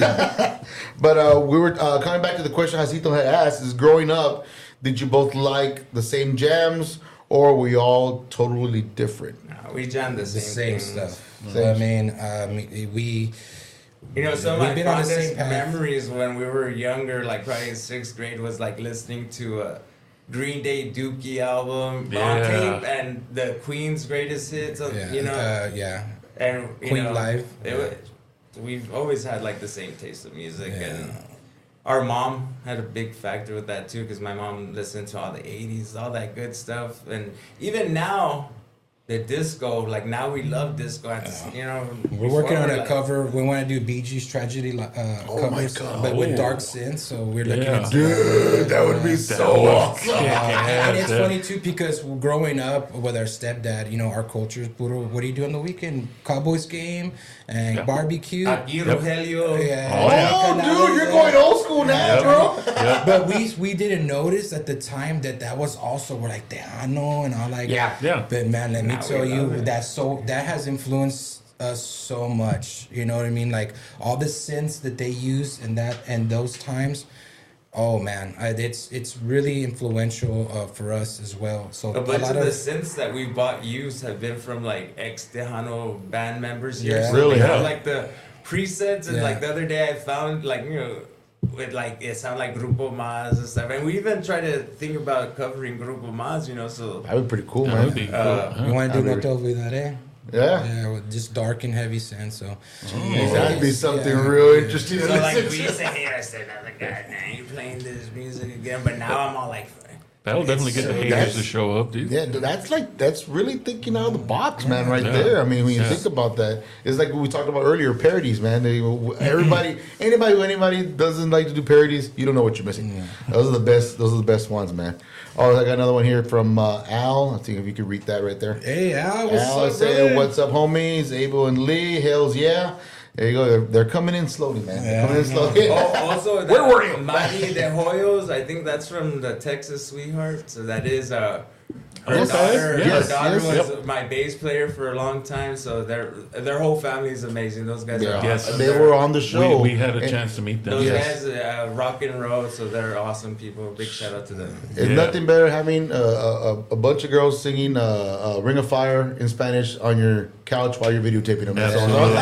But uh, we were uh, coming back to the question Jacinto had asked: is growing up, did you both like the same jams, or were you all totally different? Nah, we jammed the The same, same things. stuff. Same. I mean, um, we. You know, some of We've my been on the fondest same path. memories when we were younger, like probably in sixth grade, was like listening to a Green Day Dookie album on Yeah. tape and the Queen's greatest hits. Of, Yeah, you know, uh, yeah. and you Queen know, Live. It was, we've always had like the same taste of music, Yeah. and our mom had a big factor with that too, because my mom listened to all the eighties, all that good stuff, and even now. The disco, like now we love disco. At the, you know, We're before working on we're a like- cover. We want to do Bee Gees Tragedy uh, Oh my covers, God. but with Oh. dark synth. So we're looking Yeah. at Dude, that would be so was awesome. kick and it's ass, funny too because growing up with our stepdad, you know, our culture is brutal. What do you do on the weekend? Cowboys game and Yep. barbecue. Aquí, Yep. Rogelio. Yeah. Oh, dude, you're going old school now, Yep. bro. Yep. But we we didn't notice at the time that that was also we're like Tejano and all like Yeah. Yeah. But man, let me Now we tell you love it. that so that has influenced us so much. You know what I mean? Like all the synths that they use in that and those times. Oh man, I, it's it's really influential uh, for us as well. So A bunch lot of the synths that we bought used have been from like ex Tejano band members here. Yeah. So Really, they have, huh? like the presets, and Yeah. like the other day I found like you know with like it sounded like Grupo Mas and stuff, and we even tried to think about covering Grupo Mas, you know. So That would be pretty cool, That man. would be cool. Uh, huh? you want to do I No mean- Te Olvidaré? Yeah. Yeah, with just dark and heavy synth. So That'd be something Yeah. real interesting. So to like listen we to. sit here, I said, "Oh God, man, you playing this music again?" But now I'm all like, That'll definitely get the haters that's- to show up, dude. Yeah, that's like that's really thinking out of the box, man, right Yeah. there. I mean, when you Yeah. think about that, it's like what we talked about earlier, parodies, man. They, everybody, anybody who anybody doesn't like to do parodies, you don't know what you're missing. Those are the best. Those are the best ones, man. Oh, I got another one here from uh, Al. I think if you could read that right there. hey, Al, what's Al is up, saying, brother? "What's up, homies? Abel and Lee, hells yeah." There you go. They're, they're coming in slowly, man. They're Yeah. coming in slowly. Oh, also, that Where were you? Mari de Hoyos, I think that's from the Texas Sweetheart. So that is uh, her Okay. daughter. Yes, her daughter yes. was my bass player for a long time. So their their whole family is amazing. Those guys Yeah. are Yes. awesome. They They're- were on the show. We, we had a And chance to meet them. Those Yes. guys uh, rock and roll, so they're awesome people. Big shout out to them. It's Yeah. nothing better having uh, a, a, a bunch of girls singing uh, uh, "Ring of Fire" in Spanish on your couch while you're videotaping them. That's all. Absolutely.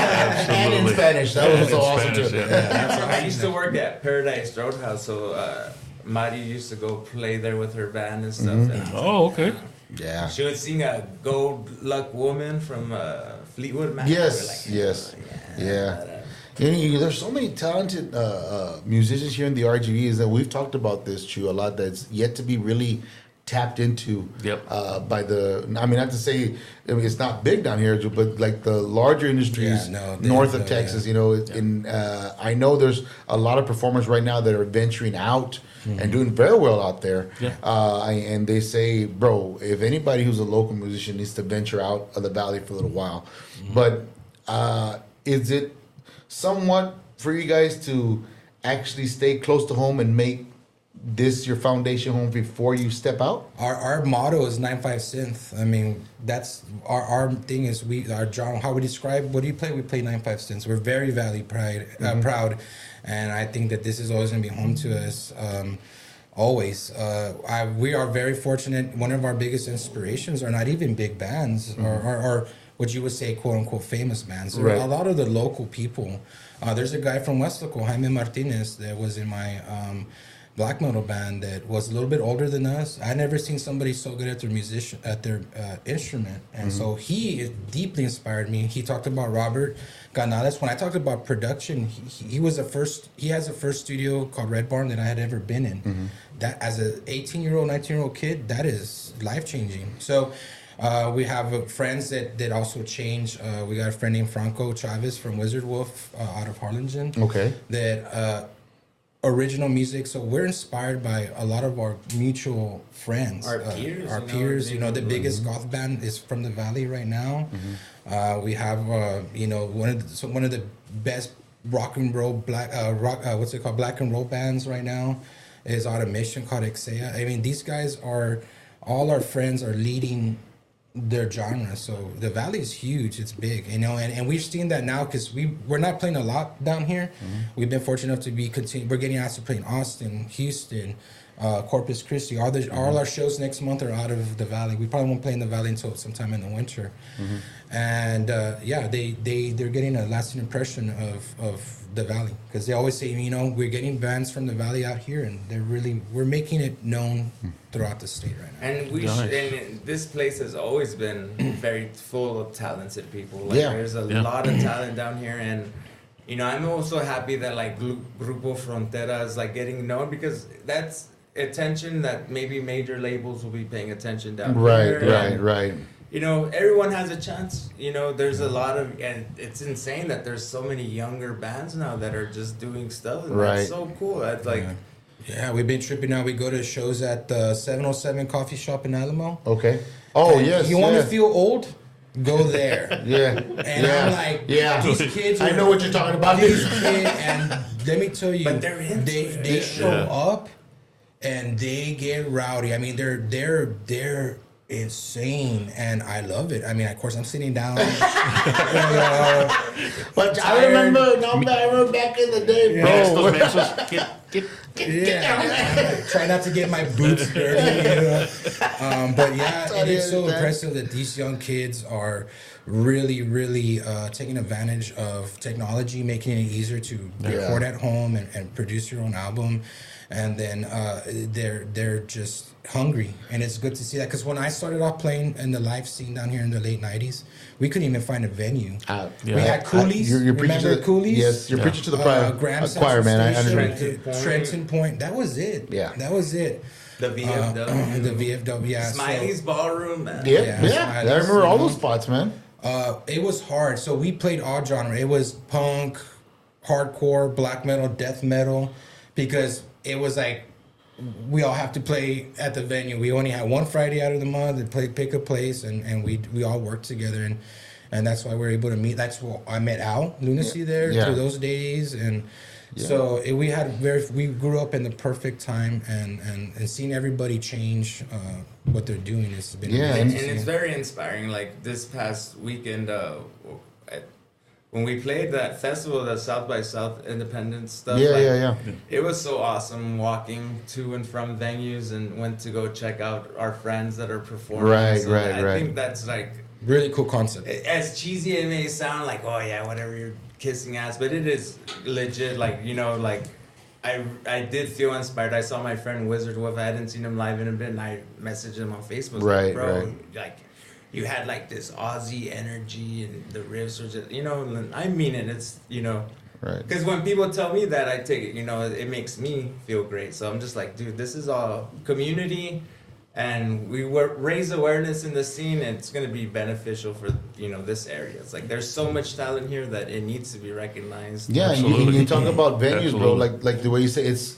And in Absolutely. Spanish. That was And so in awesome Spanish, too. yeah. I used to work at Paradise Roadhouse, so uh, Mari used to go play there with her band and stuff. Mm-hmm. And Oh, okay. Yeah. she would sing a Gold Luck Woman from uh, Fleetwood Mac. Yes, We're like, yes, oh, yeah. And you, there's so many talented uh, uh, musicians here in the R G V. Is that we've talked about this, Chu, a lot. That's yet to be really tapped into. Yep. Uh, by the, I mean, not to say I mean, it's not big down here, but like the larger industries Yeah, no, they- north of no, Texas. yeah. You know, in uh, I know there's a lot of performers right now that are venturing out and doing very well out there. Yeah. Uh, I- and they say, bro, if anybody who's a local musician needs to venture out of the valley for a little while, but uh, is it somewhat for you guys to actually stay close to home and make this your foundation home before you step out? Our our motto is nine five synth. I mean, that's our our thing is we our genre. How we describe what do you play? We play nine five synths. We're very Valley pride uh, proud, and I think that this is always gonna be home to us. Um, always, uh, I, we are very fortunate. One of our biggest inspirations are not even big bands or, or, or what you would say quote unquote famous bands. They're Right. A lot of the local people. Uh, there's a guy from West Local, Jaime Martinez, that was in my. Um, black metal band that was a little bit older than us. I never seen somebody so good at their musician at their uh, instrument, and so he deeply inspired me. He talked about Robert Ganales. When I talked about production, he, he was the first. He has a first studio called Red Barn that I had ever been in. That as a eighteen year old, nineteen year old kid, that is life changing. So. Uh, we have uh, friends that, that also change. Uh, we got a friend named Franco Chavez from Wizard Wolf uh, out of Harlingen. Okay. That uh, original music. So we're inspired by a lot of our mutual friends, Our uh, peers, our you know, peers. You know, the maybe- biggest goth band is from the Valley right now. Uh, we have, uh, you know, one of the, so one of the best rock and roll black uh, rock. Uh, what's it called? Black and roll bands right now is Automation, called Exea. I mean, these guys are all our friends are leading their genre. So the Valley is huge. It's big, you know, and, and we've seen that now because we we're not playing a lot down here. Mm-hmm. We've been fortunate enough to be continue. We're getting asked to play in Austin, Houston, uh, Corpus Christi. All the mm-hmm. all our shows next month are out of the Valley. We probably won't play in the Valley until sometime in the winter. Mm-hmm. And uh, yeah, they they they're getting a lasting impression of of the Valley because they always say, you know, we're getting bands from the Valley out here, and they're really we're making it known throughout the state right now. And we Nice. sh- and this place has always been very full of talented people. Like Yeah. there's a Yeah. lot of talent down here, and you know I'm also happy that like Gru- Grupo Frontera is like getting known because that's attention that maybe major labels will be paying attention down Right, here. right, And, right. You know, everyone has a chance. You know, there's a lot of, and it's insane that there's so many younger bands now that are just doing stuff. And Right. That's so cool. That's like. Yeah, we've been tripping out. We go to shows at the seven oh seven coffee shop in Alamo. Okay. Oh And yes. You want yeah. to feel old? Go there. Yeah. And yeah. I'm like, yeah. these kids. I are- know what you're talking about. These kids, and let me tell you, But they're into they it. they Yeah. show Yeah. up, and they get rowdy. I mean, they're they're they're insane, and I love it. I mean, of course, I'm sitting down. you know, But I tired. remember, no, I remember back in the day, bro. Estos mensos, get, get, get yeah, try not to get my boots dirty. You know? um, but yeah, it is so That- impressive that these young kids are really, really uh, taking advantage of technology, making it easier to record at home and, and produce your own album. And then uh, they're they're just hungry, and it's good to see that. Because when I started off playing in the live scene down here in the late nineties, we couldn't even find a venue. Uh, Yeah. We had I- Coolies. you're, you're preaching Remember to the, Coolies? Yes, you're Yeah. preaching to the Uh, choir, Graham uh, Central choir, man. I Station, understand. Trenton Point. Trenton Point. That was it. Yeah. that was it. The V F W. Uh, the V F W. Yeah. so- Smiley's Ballroom, man. Yeah, Yeah, yeah. Smiley's, I remember you all know. those spots, man. Uh, it was hard. So we played all genre. It was punk, hardcore, black metal, death metal, because it was like we all have to play at the venue. We only had one Friday out of the month to play, pick a place, and, and we we all worked together, and and that's why we were able to meet. That's what I met Al Lunacy there Yeah. through those days, and so it, we had very we grew up in the perfect time, and and, and seeing everybody change uh, what they're doing has been Yeah, And, amazing. and it's very inspiring. Like this past weekend, uh, at, when we played that festival, the South by South Independence stuff. Yeah, like, yeah, yeah. It was so awesome walking to and from venues, and went to go check out our friends that are performing. Right, So right, I right. think that's like, Really cool concept. as cheesy it may sound, like, oh yeah, whatever, you're kissing ass, but it is legit. Like, you know, like I I did feel inspired. I saw my friend Wizard Wolf. I hadn't seen him live in a bit, and I messaged him on Facebook. Right, like, bro, right. like you had like this Aussie energy, and the riffs were just, you know. And I mean it. It's, you know. Right. Because when people tell me that, I take it, you know, it makes me feel great. So I'm just like, dude, this is all community, and we were, raise awareness in the scene, and it's going to be beneficial for, you know, this area. It's like there's so much talent here that it needs to be recognized. Yeah, and you, Absolutely. you talk about venues, bro. Absolutely. Like like the way you say it's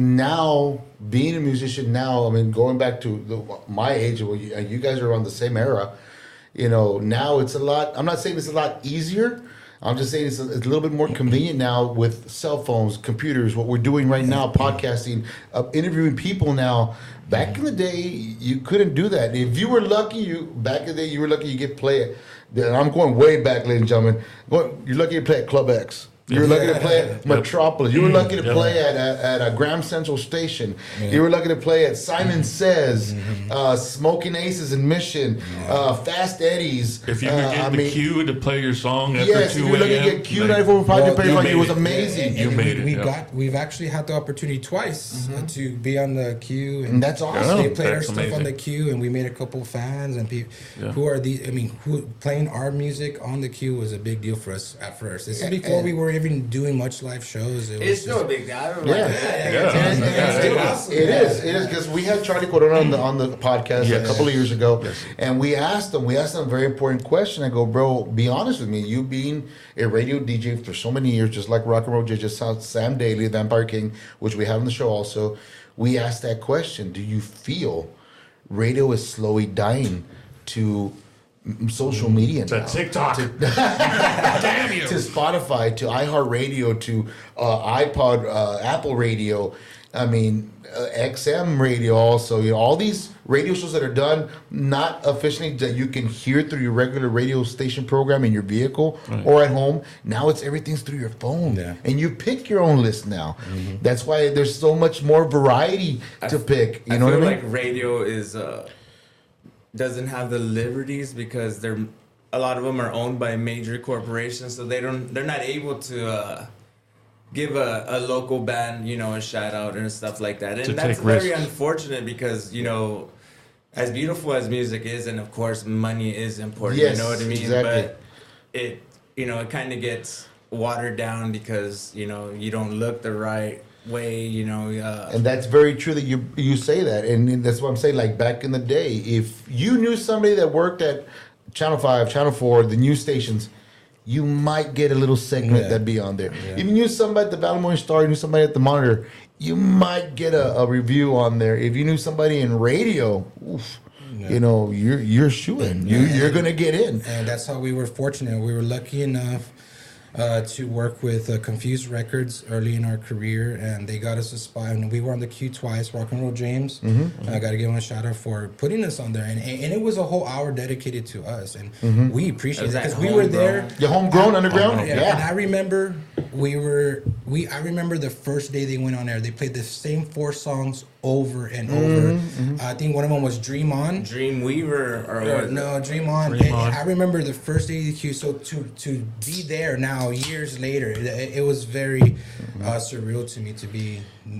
now being a musician. Now, I mean, going back to the, my age, well, you, you guys are around the same era. You know, now it's a lot. I'm not saying it's a lot easier. I'm just saying it's a, it's a little bit more convenient now with cell phones, computers. What we're doing right now, podcasting, uh, interviewing people now. Back in the day, you couldn't do that. If you were lucky, you back in the day, you were lucky you get play it. Then I'm going way back, ladies and gentlemen. Going, you're lucky to play at Club X. You were lucky to play at Metropolis. You were lucky to Yep. play at, at, at a Graham Central Station. You were lucky to play at Simon Says, uh, Smoking Aces in Mission, uh, Fast Eddie's. If you could uh, get I the mean, cue to play your song after yes, if two you're lucky to a.m., get Q like, ninety-four point five Well, to play you like made it was it. amazing. And You we, made it, We yeah. got. We've actually had the opportunity twice uh, to be on the queue, And that's awesome. They Yeah, played our that's stuff on amazing. the queue, and we made a couple fans and people Yeah. who are these. I mean, who playing our music on the queue was a big deal for us at first. This is Yeah, before and- we were even doing much live shows. It was It's still a just- big deal. I don't Yeah. like Yeah. that. Yeah. And- and- Yeah, and it it is. is. It is. It is because we had Charlie Corona on the on the podcast Yes. a couple of years ago, Yes. and we asked him. We asked him a very important question. I go, bro, be honest with me. You being a radio D J for so many years, just like Rock and Roll J, just Sam Daly, Vampire King, which we have on the show also. We asked that question: do you feel radio is slowly dying to mm, social media To now? TikTok. Damn you. To Spotify, to iHeartRadio, to uh, iPod, uh, Apple Radio. I mean, uh, X M radio also. You know, all these radio shows that are done not officially that you can hear through your regular radio station program in your vehicle or at home. Now it's everything's through your phone, Yeah. and you pick your own list now. That's why there's so much more variety to pick. You I know feel what I mean? like radio is uh, doesn't have the liberties because they're a lot of them are owned by major corporations, so they don't they're not able to uh, give a, a local band, you know, a shout out and stuff like that. And To that's take very risks. unfortunate because, you know, as beautiful as music is, and of course money is important, Yes, you know what I mean? exactly. But it, you know, it kind of gets watered down because, you know, you don't look the right way, you know. Uh, And that's very true that you you say that, and that's what I'm saying. Like back in the day, if you knew somebody that worked at Channel Five, Channel Four, the news stations, you might get a little segment Yeah. that'd be on there. Yeah. If you knew somebody at the Valley Morning Star, you knew somebody at the Monitor, you might get a, a review on there. If you knew somebody in radio, oof, Yeah. you know, you're you're shooing. You you're gonna get in. And that's how we were fortunate. We were lucky enough uh, to work with uh, Confused Records early in our career, and they got us a spot. And we were on the queue twice. Rock and Roll James, Mm-hmm. I got to give him a shout out for putting us on there, and and it was a whole hour dedicated to us, and Mm-hmm. we appreciate Is it that because we were there. homegrown? You homegrown underground, Yeah, yeah. and I remember we were we. I remember the first day they went on air. They played the same four songs over and over. Mm-hmm, I think one of them was "Dream On." Dreamweaver or Or, what? no, Dream On. Dream And On. I remember the first day of the queue. So to to be there now, years later, it, it was very uh, surreal to me to be,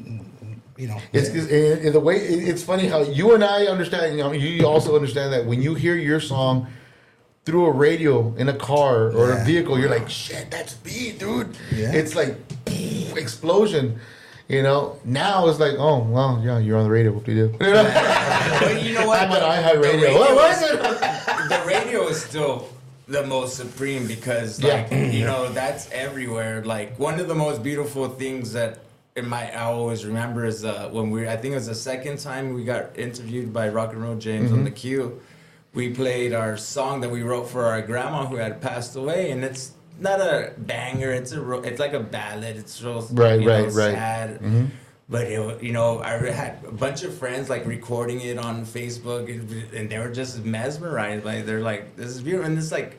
you know. It's, it's in, in the way it- it's funny how you and I understand. You know, you also understand that when you hear your song through a radio in a car or a Yeah. vehicle, you're like, "Shit, that's me, dude!" Yeah. It's like explosion. You know, now it's like, "Oh, well, yeah, you're on the radio. What do you do?" You know? But you know what? I'm at The- iHeartRadio. the What radio was is- it? The radio is still the most supreme because, Yeah. like, you know, that's everywhere. Like, one of the most beautiful things that in my I always remember is uh, when we, I think it was the second time we got interviewed by Rock and Roll James Mm-hmm. on the Q. We played our song that we wrote for our grandma who had passed away, and it's not a banger. It's a ro- it's like a ballad. It's real Right, you know, right, right. sad. But it, wa- you know, I re- had a bunch of friends like recording it on Facebook, and, and they were just mesmerized by it. They're like, "This is beautiful," and it's like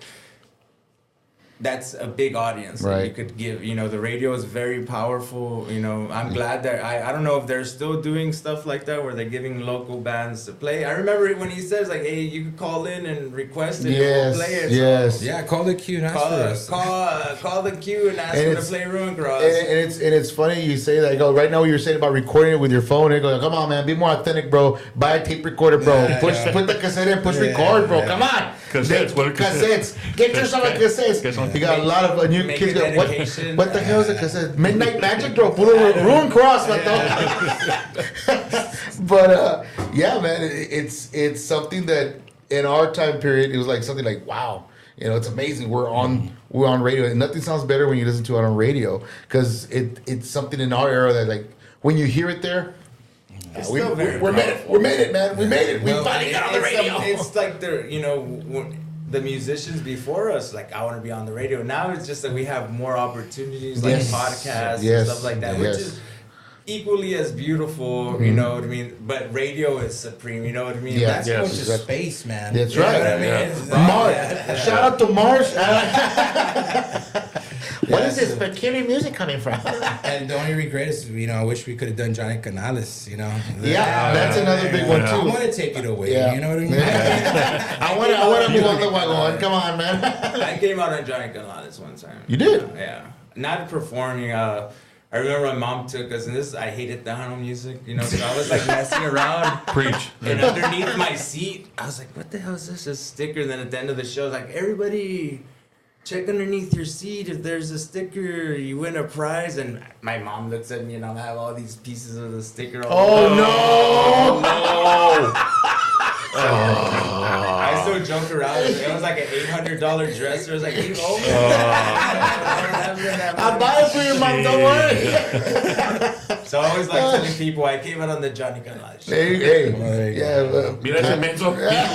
that's a big audience that you Right. could give. You know, the radio is very powerful. You know, I'm glad that I I don't know if they're still doing stuff like that where they're giving local bands to play. I remember when he says like, "Hey, you could call in and request it, Yes, and we'll play it." So yes. Yeah, call the queue and ask Call, for us. call, uh, call the queue and ask And them it's- to play Ruin Cross. And, and it's and it's funny you say that. I go right now. What you're saying about recording it with your phone. And go, come on, man, be more authentic, bro. Buy a tape recorder, bro. Yeah, push, yeah. put the cassette in, push Yeah, record, bro. yeah. Come on, Cassettes, what are cassettes? cassettes. Get yourself a cassettes. Cassettes. You got a lot of uh, new Make kids. a Go, what, dedication. what the hell is a cassette? Midnight Magic, bro. Put a ruin cross, what the- But uh, yeah, man, it, it's it's something that in our time period it was like something like wow. You know, it's amazing. We're on we're on radio, and nothing sounds better when you listen to it on radio because it it's something in our era that like when you hear it there, It's we, still very we, we made it. We made it, man. We made it. We Well, finally got on the It's radio. some- it's like the you know w- the musicians before us. Like I want to be on the radio. Now it's just that we have more opportunities, like Yes. podcasts Yes. and stuff like that, Yes. which is equally as beautiful. You know what I mean? But radio is supreme. You know what I mean? Yeah. That's Yes, going to exactly. space, man. That's You know right. what I mean? Yeah. It's- Mars. Yeah. Shout out to Mars. What Yeah, is this so- peculiar music coming from? And the only regret is, you know, I wish we could have done Johnny Canales, you know. Yeah, that's another big one I too. want to take it away, Yeah. you know what I mean? I want to. I want to move on the white one. Come on, man. I came out on Johnny Canales one time. You did? Yeah. Not performing. Uh, I remember my mom took us, and this I hated Tejano music, you know. So I was like messing around. Preach. And underneath my seat, I was like, "What the hell is this? A sticker?" And then at the end of the show, I was like, "Everybody, check underneath your seat if there's a sticker, you win a prize. And my mom looks at me and I have all these pieces of the sticker. All Oh, no! I still joke around. It was like an eight hundred dollars dresser. I was like, you owe me that. I'll buy it for your mom, don't worry. So I always like telling people I came out on the Johnny Canal show. Hey, hey. Yeah. uh, Mira ese menso.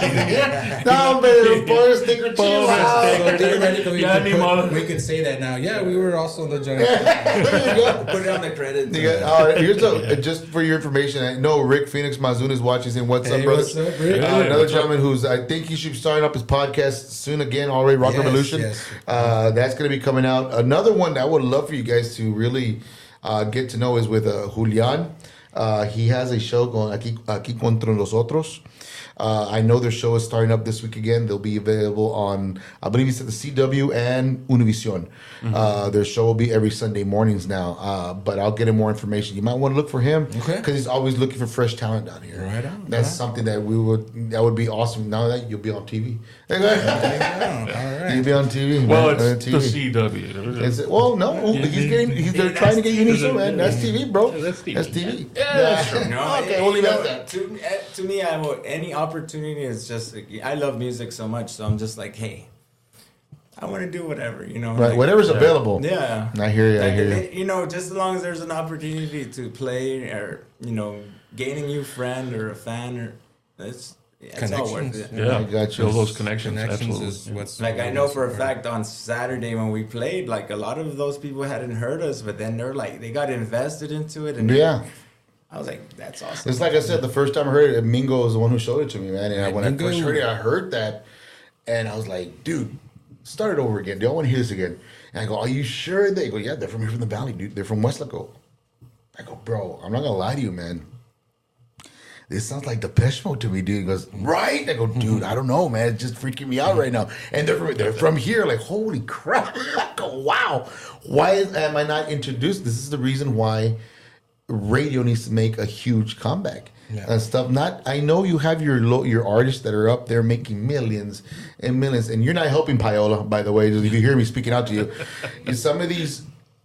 No, hombre, pobre sticker chill Pobre out. sticker. So theoretically, we, Yeah, could ni put- modo. we could say that now. Yeah, we were also the Johnny. There you go. Put it on the credits. You got- all right, here's a, just for your information. I know Rick Phoenix Mazun is watching. Saying, "What's Hey, up, brother?" what's up, Rick? Uh, Yeah, another what's up? gentleman who's I think he should be starting up his podcast soon again. Already, Rock Yes, Revolution. yes. Uh, that's going to be coming out. Another one that I would love for you guys to really uh, get to know is with uh, Julian. Uh, he has a show going aquí, aquí contra nosotros. Uh, I know their show is starting up this week again. They'll be available on, I believe it's at the C W and Univision. Mm-hmm. Uh, their show will be every Sunday mornings now. Uh, but I'll get him more information. You might want to look for him because Okay. he's always looking for fresh talent down here. Right on, That's right on. something that we would that would be awesome. Now that you'll be on T V, Yeah, all right. you'll be on T V. Well, man, on it's T the V. C W. Is it, well, no, he's getting. He's, they're trying to get you new man. That's T V, bro. Yeah, that's T V. That's T V. Yeah, that's true. No, Okay, it- we'll leave you it know, at that. To, eh, to me, I will, any opportunity is just. I love music so much, so I'm just like, hey, I want to do whatever, you know. Right, like- whatever's available. Yeah. I hear you. I Like, hear you. it- You know, just as long as there's an opportunity to play or you know, gain a new friend or a fan, or it's yeah, it's all worth Connections. it. Yeah, I got you. Build those connections. Connections absolutely. is what's Like I know for a fact on Saturday when we played, like a lot of those people hadn't heard us, but then they're like they got invested into it, and Yeah. I was like, that's awesome. It's like I said, the first time I heard it, Mingo was the one who showed it to me, man. And I, when Mingo. I first heard it, I heard that, and I was like, dude, start it over again. Do I want to hear this again? And I go, are you sure? They go, yeah, they're from here from the valley, dude. They're from Westlaco. I go, bro, I'm not gonna lie to you, man. This sounds like Depeche Mode to me, dude. He goes, right? I go, dude, I don't know, man. It's just freaking me out right now. And they're from, they're from here, like, holy crap. I go, wow. Why is, am I not introduced? This is the reason why radio needs to make a huge comeback Yeah. and stuff. Not, I know you have your lo- your artists that are up there making millions and millions, and you're not helping Paola, by the way. If you hear me speaking out to you, is some of these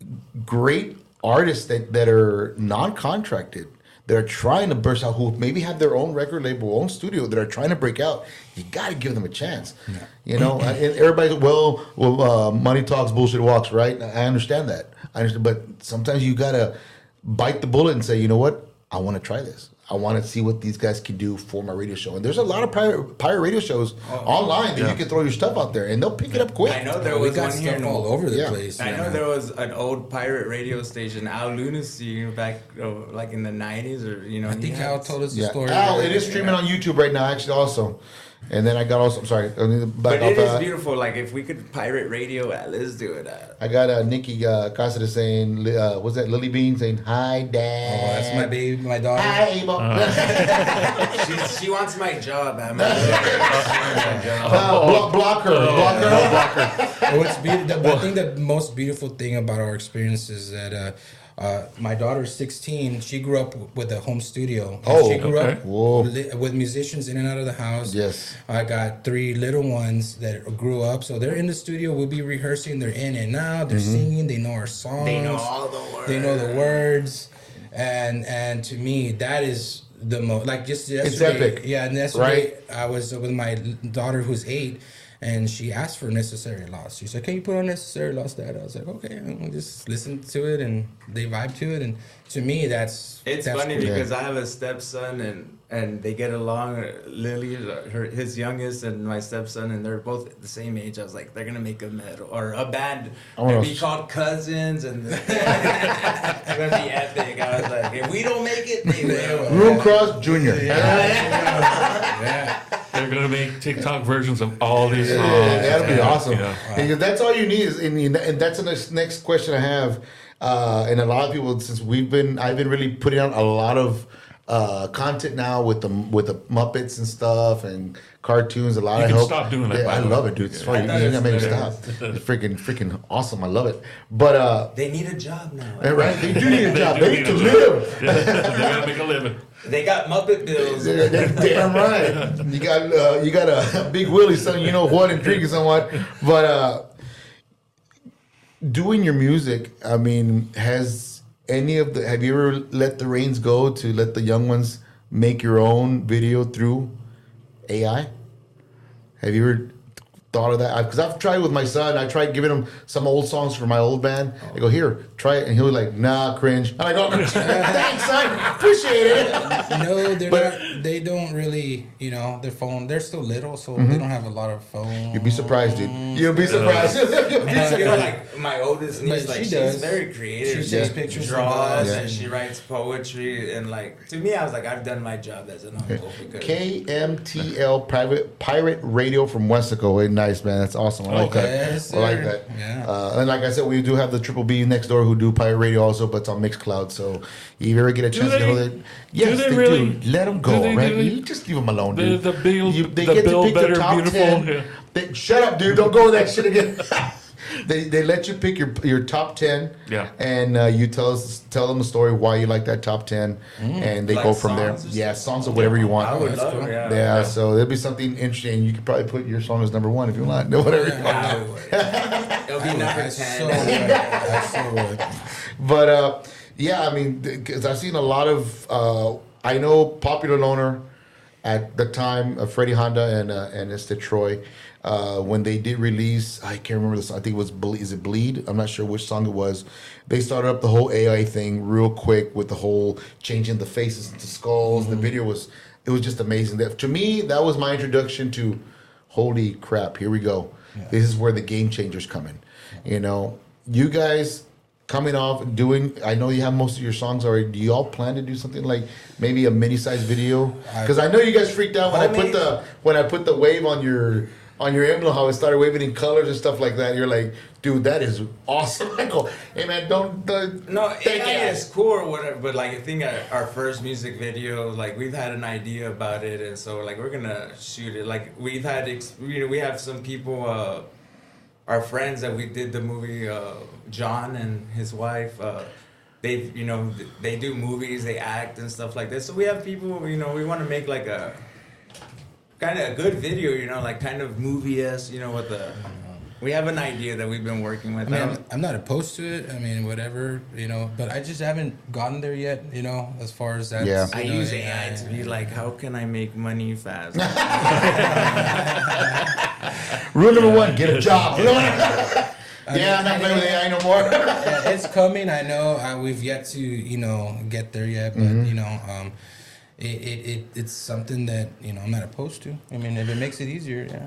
great artists that, that are non-contracted, that are trying to burst out, who maybe have their own record label, own studio, that are trying to break out. You got to give them a chance. You know, and everybody's well, well, uh, money talks, bullshit walks, right? I understand that. I understand, but sometimes you gotta bite the bullet and say, you know what? I want to try this. I want to see what these guys can do for my radio show. And there's a lot of pirate, pirate radio shows online that you can throw your stuff out there, and they'll pick it up quick. I know there we was got one here stuff in all over the Yeah. place. I man. know there was an old pirate radio station, Al Lunacy, back uh, like in the nineties, or you know. I think Al told us the Yeah. story. Al, it is streaming on YouTube right now, actually, also. And then I got also, I'm sorry, I need to back But off. it is uh, beautiful. Like if we could pirate radio, uh, let's do it. Uh, I got uh, Nikki uh, Casada saying, uh, what's that, Lily Bean saying, hi, Oh, Dad. that's my baby, my daughter. Hi, Amo. she, she wants my job. I'm uh, Uh, block, block her. Block her. Block her. What's be- the, I think the most beautiful thing about our experience is that uh, uh, my daughter's sixteen. She grew up with a home studio. And Oh, she grew okay. up Whoa. li- with musicians in and out of the house. Yes. I got three little ones that grew up, so they're in the studio. We'll be rehearsing. They're in and out. They're singing. They know our songs. they know all the words. They know the words, and and to me that is the most like just yesterday. epic. Yeah, and yesterday I was with my daughter who's eight, and she asked for Necessary Loss. She said, "Can you put on Necessary Loss, Dad?" I was like, "Okay," and we just listen to it, and they vibe to it, and to me that's It's that's funny cool. because I have a stepson and and they get along. Lily, her his youngest, and my stepson, and they're both the same age. I was like, they're gonna make a metal or a band. wanna They'll be s- called Cousins, and it's gonna be epic. I was like, if we don't make it, they will. Room Cross Junior Yeah. They're gonna make TikTok versions of all these songs. Yeah, that'd be Yeah, awesome. yeah. Because that's all you need is, and, and that's the next, next question I have. Uh, and a lot of people, since we've been, I've been really putting out a lot of uh, content now with the with the Muppets and stuff and cartoons. A lot You of can help. stop doing that, Yeah, by I the way. love it, dude. It's Yeah. funny. I You thought ain't it's gonna make me hilarious. stop. It's freaking, freaking awesome. I love it. But uh, They need a job now. yeah, right, they do need a They job. do They need need to a job. live. They're gonna make a living. They got Muppet bills. Yeah, they're damn right. You got uh, you got a big Willie, son. You know what, and drinking somewhat. But uh, doing your music, I mean, has any of the have you ever let the reins go to let the young ones make your own video through A I? Have you ever thought of that? Because I've tried with my son. I tried giving him some old songs from my old band. I go, here, try it, and he'll be like, nah, cringe. And I go, thanks, son, appreciate it. No, they're But- not. They don't really, you know, their phone. They're still little, so they don't have a lot of phone. You'd be surprised, dude. You'll be surprised. Just, you know, like my oldest niece, But like she she's does. very creative. She She takes pictures and draws does, and and- she writes poetry, and like to me, I was like, I've done my job as an uncle because K M T L private pirate radio from Westaco. Hey, nice, man. That's awesome. I like Okay. that. Yes, I like sir. that. Yeah. Uh, and like I said, we do have the Triple B next door who do pirate radio also, but it's on Mixcloud. So if you ever get a chance to they? go there, yes, they they, really? do. Let them Do go, they right? really? You just leave them alone, The- dude. the Bill- You- they the get Bill to pick Better the top Beautiful, ten. yeah. They, shut up, dude! Don't go with that shit again. They, they let you pick your your top ten, Yeah. and uh, you tell us tell them a story why you like that top ten, and they Like go from there. songs or Yeah, something? songs or whatever you want. I would that's love cool. it. Yeah, Yeah, so there'll be something interesting. You could probably put your song as number one if you want. Whatever. you want. I would. It'll be number I so ten. would. I so would. But uh, yeah, I mean, because I've seen a lot of. Uh, I know Popular Loner at the time of Freddie Honda and uh, and Este Troy. Uh, when they did release, I can't remember the song. I think it was Ble- is it Bleed? I'm not sure which song it was. They started up the whole A I thing real quick with the whole changing the faces into skulls. The video was it was just amazing. That to me, that was my introduction to holy crap. Here we go. This is where the game changers come in. You know, you guys coming off and doing. I know you have most of your songs already. Do you all plan to do something like maybe a mini size video? Because I know you guys freaked out when I put the when I put the wave on your on your emblem, how it started waving in colors and stuff like that. You're like, dude, that is awesome. I go, hey man, don't. don't No, thank A I you. is cool or whatever, but like I think our, our first music video, like we've had an idea about it, and so like we're gonna shoot it. Like we've had, ex- you know, we have some people, uh, our friends that we did the movie, uh, John and his wife. Uh, they, you know, th- they do movies, they act and stuff like this. So we have people, you know, we want to make like a kind of a good video, you know, like kind of movie-esque, you know, with the. We have an idea that we've been working with. I mean, Um, I'm, I'm not opposed to it. I mean, whatever, you know, but I just haven't gotten there yet, you know, as far as that. Yeah. I you know, use A I to be like, how can I make money fast? Rule number one: get a job. yeah, I'm not playing with A I no more. Yeah, it's coming. I know. Uh, we've yet to, you know, get there yet, but Mm-hmm. you know, um, it, it, it it's something that you know I'm not opposed to. I mean, if it makes it easier, yeah.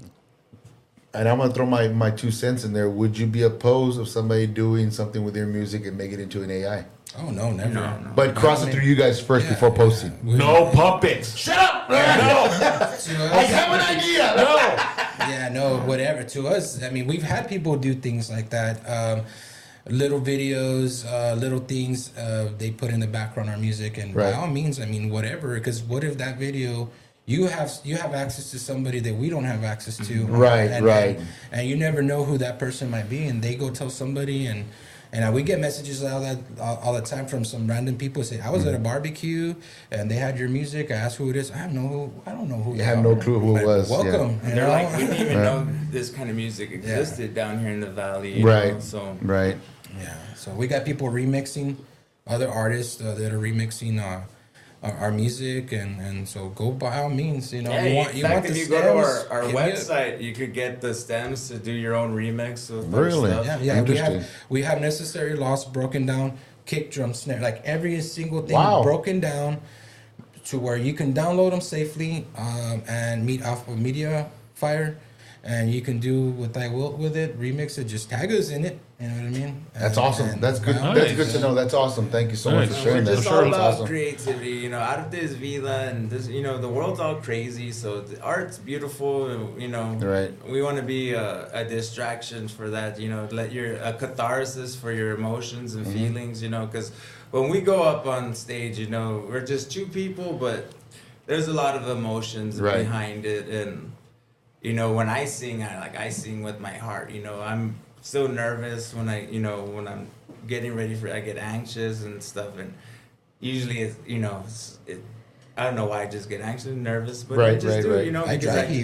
And I'm gonna throw my, my two cents in there. Would you be opposed of somebody doing something with their music and make it into an A I? Oh no, never. No, no. But cross I it mean- through you guys first Yeah, before posting. yeah. We- No puppets. Shut up! No. to I us- have an idea. No. Yeah, no, whatever. To us, I mean, we've had people do things like that. Um, little videos, uh, little things uh, they put in the background our music, and Right. by all means, I mean, whatever. Because what if that video, you have you have access to somebody that we don't have access to, Right, and, right. and, and you never know who that person might be, and they go tell somebody, and and uh, we get messages all that all, all the time from some random people say, I was Mm-hmm. at a barbecue and they had your music. I asked who it is. I have no, who, I don't know who. You they have no are. clue who it But was, yeah. Welcome. you And they're know? like, we didn't even know this kind of music existed down here in the valley. you Right. know, So Right. Yeah, so we got people remixing, other artists uh, that are remixing uh, our, our music, and, and so go by all means. You know, yeah, you want in you fact, want if the you go to our, stems, our hit me up. website, you could get the stems to do your own remix of their Really? stuff. Yeah, yeah, we Interesting. have we have necessary loss broken down, kick drum snare, like every single thing Wow. broken down to where you can download them safely um, and meet off of Media Fire, and you can do what I will with it, remix it, just tag us in it. You know what I mean? That's And- awesome. and That's good. by all That's means, good to uh, know. That's awesome. Thank you so much Nice. for We're sharing that. just sure all it's about awesome. creativity, you know. Artes vida, and this, you know, the world's all crazy. So the art's beautiful, and, you know. Right. We want to be a, a distraction for that, you know. Let your a catharsis for your emotions and Mm-hmm. feelings, you know. Because when we go up on stage, you know, we're just two people, but there's a lot of emotions Right. behind it, and you know, when I sing, I like I sing with my heart. You know, I'm so nervous when I, you know, when I'm getting ready for, I get anxious and stuff, and usually it's, you know, it's, it, I don't know why I just get anxious and nervous, but I Right, just right, do right. it, you know, I because dry I, heave.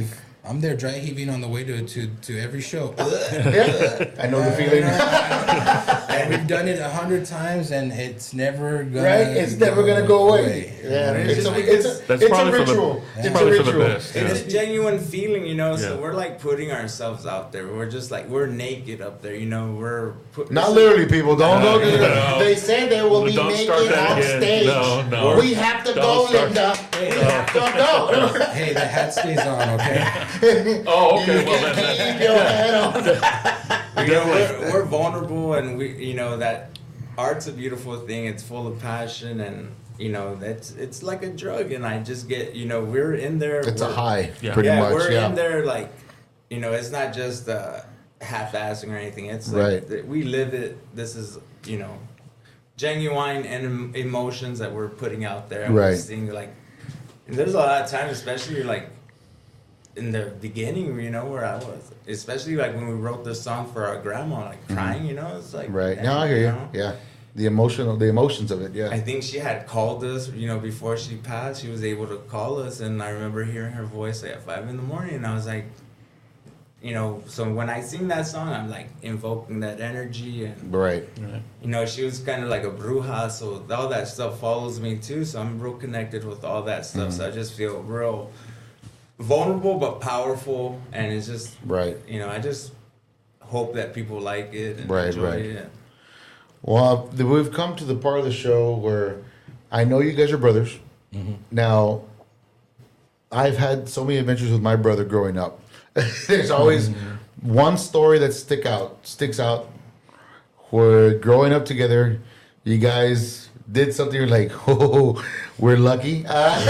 I'm there dry heaving on the way to to, to every show. Yeah, I know the feeling. And we've done it a hundred times, and it's never gonna. Right? It's never gonna go away. Yeah, It's it's a, just- it's a, That's it's a probably for the- ritual. It's It's a probably for the ritual. best. Yeah. It's a genuine feeling, you know. So Yeah. we're like putting ourselves out there. We're just like we're naked up there, you know. We're put, Not literally, people. Don't No, go. no. They say they will be Don't naked start that on again. stage. No, no. We have to Don't go, start- Linda. We have to go. Hey, the hat stays on, okay? Oh, okay. You Well, can then, then, keep your head on. you know, we're, we're vulnerable, and we, you know, that art's a beautiful thing. It's full of passion, and you know, that's it's like a drug. And I just get, you know, we're in there. It's a we're- high, Yeah. pretty yeah, much. we're Yeah. in there like, you know, it's not just uh, half-assing or anything. It's like Right. th- we live it. This is, you know, genuine and em- emotions that we're putting out there. And Right. we're seeing like, and there's a lot of times, especially like in the beginning, you know, where I was, especially like when we wrote this song for our grandma, like crying, you know, it's like Mm-hmm. Right. man, Now I hear you. know? Yeah. The emotional, the emotions of it. I Yeah. think she had called us, you know, before she passed. She was able to call us, and I remember hearing her voice at five in the morning, and I was like, you know, so when I sing that song, I'm like invoking that energy, and Right. you know, she was kind of like a bruja, so all that stuff follows me too. So I'm real connected with all that stuff. Mm-hmm. So I just feel real vulnerable but powerful, and it's just, Right. you know, I just hope that people like it and Right, enjoy right. it. Well, th- we've come to the part of the show where I know you guys are brothers. Now, I've had so many adventures with my brother growing up. There's always one story that stick out, sticks out, where growing up together, you guys did something. You're like, oh, we're lucky.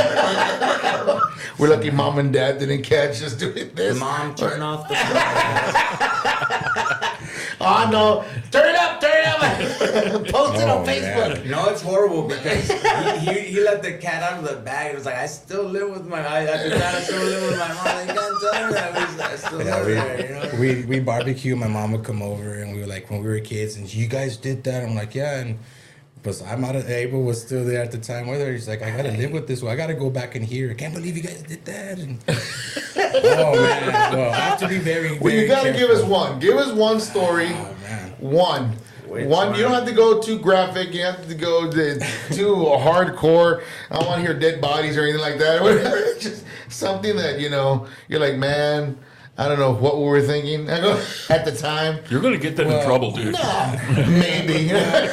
Uh, we're lucky. Mom and Dad didn't catch us doing this. Mom, turn off the phone. Oh no! Turn it up! Turn it up! Post it Oh, on Facebook. man. No, it's horrible because he, he, he let the cat out of the bag. It was like, I still live with my, I, at the time I still live with my mom. You can't tell her that. We, I still Yeah, live we, there, you know? we we barbecue. My mom would come over, and we were like, when we were kids, and you guys did that. I'm like, yeah, and but I'm out of Abel was still there at the time with her. He's like, I gotta live with this. Well, I gotta go back in here. I can't believe you guys did that. And oh man, well, I have to be very. Well, you very gotta give us careful. one. Give us one story. Oh man. One. Which one. one? You don't have to go too graphic. You have to go to, too hardcore. I don't want to hear dead bodies or anything like that. Whatever. It's just something that you know. You're like, man. I don't know what we were thinking at the time. you're gonna get them in Well, trouble, dude. Maybe.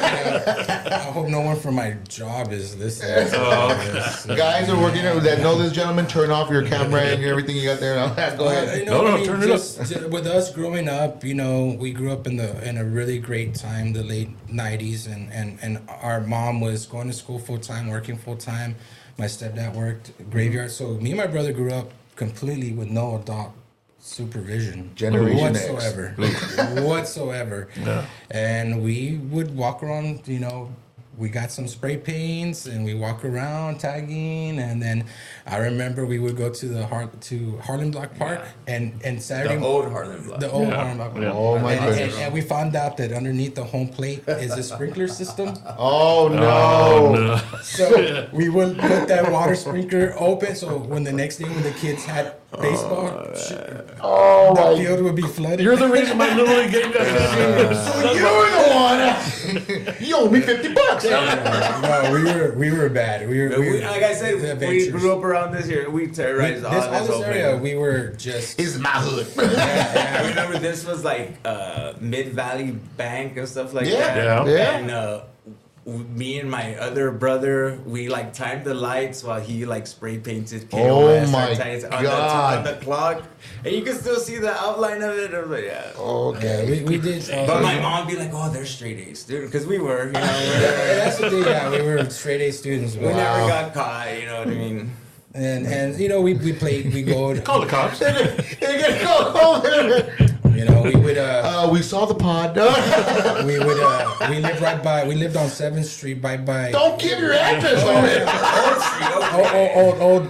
I hope no one from my job is listening. Oh, Guys are working there that know this gentleman. Turn off your camera and everything you got there. Go Uh, ahead. you know, No, no, I mean, turn it up. just, ju- with us growing up, you know, we grew up in the in a really great time, the late nineties, and and and our mom was going to school full time, working full time. My stepdad worked graveyard, so me and my brother grew up completely with no adult supervision Generation X. whatsoever, whatsoever. Yeah. And we would walk around, you know. We got some spray paints and we walk around tagging, and then I remember we would go to the Har- to Harlem Block Park and and Saturday The old Harlem Block. the old Yeah. Harlem Block Park. Yeah. Oh my and, and, goodness. and we found out that underneath the home plate is a sprinkler system. Oh no. Oh, no. So we would put that water sprinkler open. So when the next day when the kids had baseball, sh- Oh the my. field would be flooded. You're the reason my little league game got So you're the one. You owe me fifty bucks. no, we were we were bad. We were, we We, were like I said, the we adventures. grew up around this here. We We- terrorized this, all all this this whole area, thing. we were just This is my hood. I remember this was like uh, Mid Valley Bank and stuff like Yeah, that. yeah. Yeah. And uh, w- me and my other brother, we like timed the lights while he like spray painted K O S Oh, my on, the, God. on the clock, and you can still see the outline of it. I was like, yeah. yeah, Okay. we, we did. Uh, But my mom would be like, "Oh, they're straight A's, dude," because we were, you know, yeah, that's the thing. Yeah, we were straight A students. we Wow. never got caught. You know what I mean? And and you know we we played we go Call the cops. They're gonna go home. you know we would uh Uh, we saw the pod. we would uh we lived right by we lived on seventh Street by by Don't give your address away. Old Street, old okay. old old, old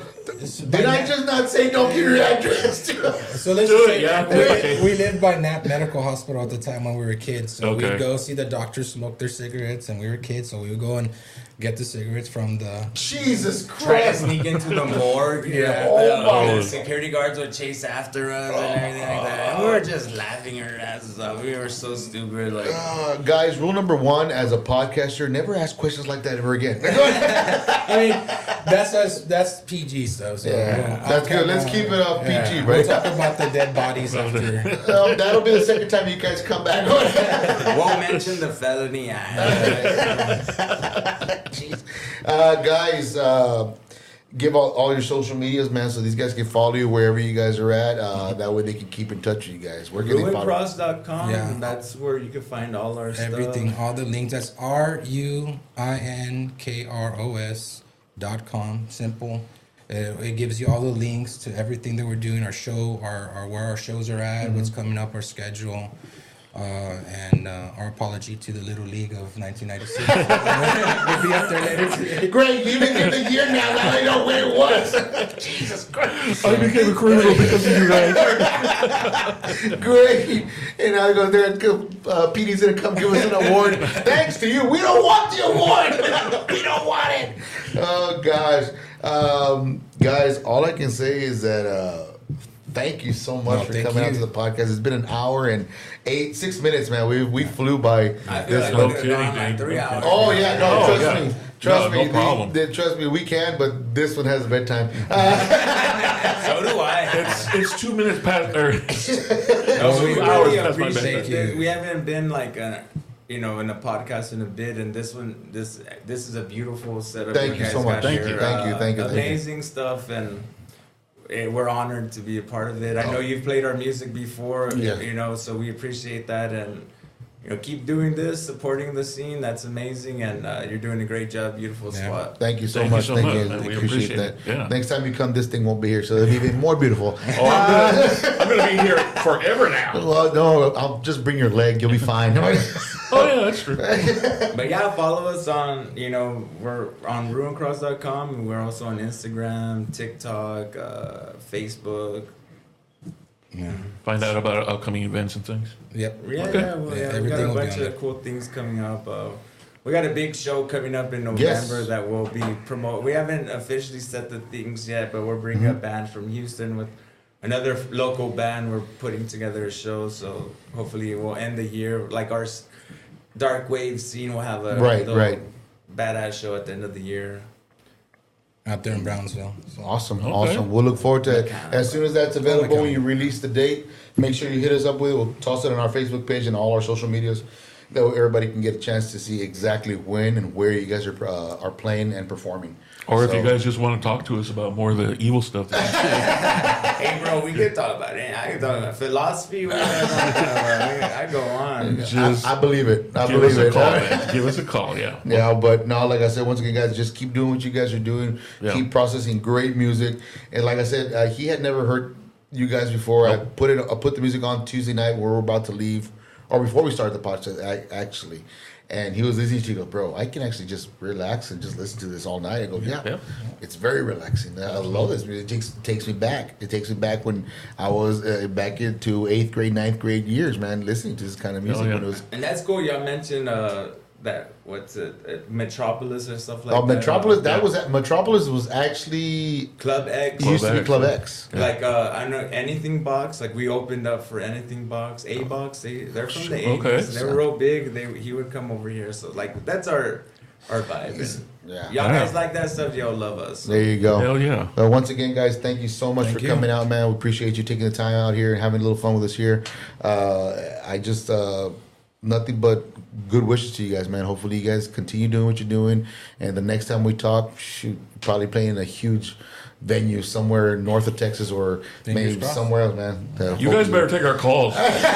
So by Did I Nat- just not say don't give your address to us? So let's Do just it, say yeah. we, Okay. we lived by Nat Medical Hospital at the time when we were kids. So Okay. we'd go see the doctors smoke their cigarettes, and we were kids, so we would go and get the cigarettes from the. Jesus Try to Christ. sneak into the morgue. Yeah. Oh the, my. the security guards would chase after us and everything like that. And we were just laughing our asses off. We were so stupid. Like, Uh, guys, rule number one as a podcaster, never ask questions like that ever again. I mean, that's us. That's P G stuff. So Yeah, we'll- that's I'll good. Let's come keep on. it up P G, Yeah, bro. We'll talk about the dead bodies after. Um, that'll be the second time you guys come back. won't mention the felony act. Jeez. Uh, guys, uh, give all, all your social medias, man, so these guys can follow you wherever you guys are at. Uh, that way they can keep in touch with you guys. Where can they ruin follow? cross dot com. Yeah. That's where you can find all our Everything, stuff. all the links. That's R U I N K R O S dot com. Simple. Uh, it gives you all the links to everything that we're doing, our show, our, our where our shows are at, what's coming up, our schedule, uh, and uh, our apology to the Little League of nineteen ninety-six. We'll be up there later today. Great, you didn't get the year now. Now I know when it was. Jesus Christ. I became a criminal because of you guys. Great. And I go there and go, uh, P D's going to come give us an award. Thanks to you. We don't want the award. We don't want it. Oh, gosh. Um, guys, all I can say is that uh, thank you so much No, for thank coming out you. to the podcast. It's been an hour and eight, six minutes, man. We we flew by. I feel this like no we could have kidding, gone like dude. three No hours. Oh yeah, no, Oh, trust yeah. me, trust No, me, no problem. They- they- trust me, we can, but this one has a bedtime. Uh, So do I. It's it's two minutes past or No, we two hours really past my appreciate bedtime. it. We haven't been like a, you know, in a podcast in a bit, and this one, this this is a beautiful setup. Thank you guys so much. got Thank here. you, thank you, Uh, thank you, thank you. Amazing stuff, and eh, we're honored to be a part of it. I know you've played our music before, Oh. Yeah. you know, so we appreciate that, and you know, keep doing this, supporting the scene. That's amazing, and uh, you're doing a great job. Beautiful Yeah. spot. Thank you so Thank you much. so Thank much, you. man. We appreciate, appreciate that. it. Yeah. Next time you come, this thing won't be here, so it'll be even more beautiful. Oh, I'm gonna, I'm gonna be here forever now. Well, no, I'll just bring your leg. You'll be fine. Oh yeah, that's true. But yeah, follow us on, you know, we're on ruin cross dot com. We're also on Instagram, TikTok, uh, Facebook. Yeah. Find out about upcoming events and things. Yep. Yeah, Okay. yeah, well, Yeah, yeah, we everything got a will be bunch on of there. cool things coming up. Uh, we got a big show coming up in November Yes. that will be promote. We haven't officially set the things yet, but we're bringing Mm-hmm. a band from Houston with another f- local band. We're putting together a show, so hopefully we'll end the year like our s- dark wave scene will have a Right, little right. badass show at the end of the year. Out there in Brownsville. So. Awesome, Okay. awesome. We'll look forward to it. As soon as that's available, God. when you release the date, make sure you hit us up with it. We'll toss it on our Facebook page and all our social medias. That way everybody can get a chance to see exactly when and where you guys are uh, are playing and performing. Or if So- you guys just want to talk to us about more of the evil stuff. That Hey, bro, we could talk about it. I can talk about philosophy. Whatever. I, I go on. just I, I believe it. I give us believe a it. call, man. Give us a call, yeah. Yeah, but no, like I said, once again, guys, just keep doing what you guys are doing. Yeah. Keep processing great music. And like I said, uh, he had never heard you guys before. I put it. I put the music on Tuesday night where we're about to leave, or before we started the podcast, ac- actually. And he was listening to it, go, bro, I can actually just relax and just listen to this all night. I go, yeah, Yeah. it's very relaxing. I love this music. It takes, takes me back. It takes me back when I was uh, back into eighth grade, ninth grade years, man, listening to this kind of music yeah. when it was. And that's cool. Y'all mentioned uh, that what's it, uh, Metropolis or stuff like Oh, that. Metropolis. That Yeah. was at, Metropolis was actually Club X. it used to be X, Club yeah. X. Like uh, I know Anything Box. Like we opened up for Anything Box, A Box. They they're from the eighties. Okay. They were real big. They he would come over here. So like that's our our vibe. And Yeah. y'all Yeah. guys like that stuff. Y'all love us. There you go. Hell yeah. Uh, once again, guys, thank you so much Thank for you. coming out, man. We appreciate you taking the time out here and having a little fun with us here. Uh, I just uh, nothing but good wishes to you guys, man. Hopefully, you guys continue doing what you're doing, and the next time we talk, shoot, probably playing in a huge venue somewhere north of Texas or Fingers maybe crossed. somewhere else, man. Uh, You guys hopefully- better take our calls.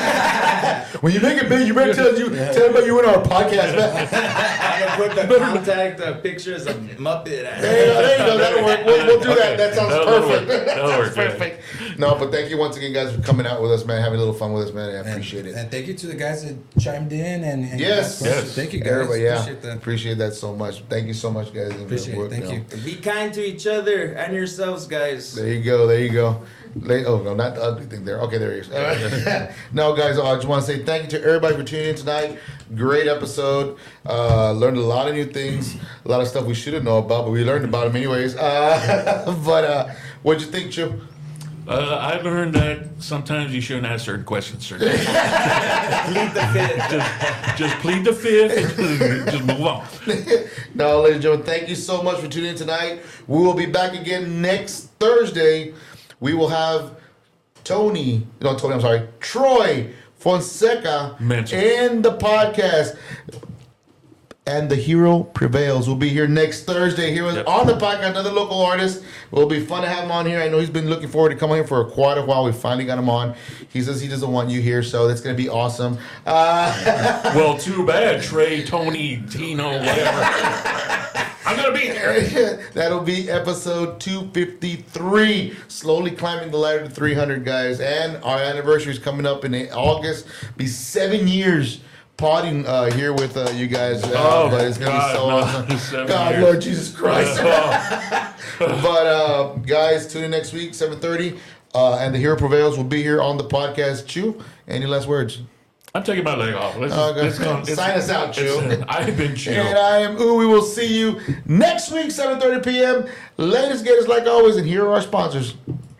when you make it big, you better tell you tell about you in our podcast, man. I'm gonna put the contact uh, pictures of Muppet. There you go, there you go. That'll work. We'll, we'll do that. That sounds That'll perfect. work. That'll That work, sounds yeah. perfect. No, but thank you once again, guys, for coming out with us, man. Having a little fun with us, man. I appreciate and, it. And thank you to the guys that chimed in and, and Yes, yes. Thank you, guys. Everybody, yeah. Appreciate that. Appreciate that so much. Thank you so much, guys. Appreciate it. Thank you. Be kind to each other and yourselves, guys. There you go. There you go. La- Oh no, not the ugly thing there. Okay, there he is. No, guys, I just want to say thank you to everybody for tuning in tonight. Great episode. Uh, learned a lot of new things. A lot of stuff we shouldn't know about, but we learned about them anyways. Uh, but uh, what'd you think, Chip? Uh, I learned that sometimes you shouldn't ask certain questions, sir. Plead the fifth. just, just plead the fifth and just, just move on. No, ladies and gentlemen, thank you so much for tuning in tonight. We will be back again next Thursday. We will have Tony, no, Tony, I'm sorry, Troy Fonseca Mental. in the podcast. And the hero prevails. We'll be here next Thursday here with, Yep. on the podcast, another local artist. It'll be fun to have him on here. I know he's been looking forward to coming here for quite a while. We finally got him on. He says he doesn't want you here, so that's going to be awesome. Uh, Well, too bad, Trey, Tony, Tino, whatever. I'm going to be here. That'll be episode two fifty-three. Slowly climbing the ladder to three hundred, guys. And our anniversary is coming up in August. Be seven years potting uh, here with uh, you guys. Uh, Oh, but it's going to be God, so no. awesome. Seven God, years. Lord Jesus Christ. Oh, But uh, guys, tune in next week, seven thirty. Uh, and the hero prevails will be here on the podcast. Chew, any last words? I'm taking my leg off. Let's, Okay. let's go. It's- Sign us out, Chew. it's- I've been And chill. I am Ooh. We will see you next week, seven thirty p.m. Ladies, gators, like always, and here are our sponsors.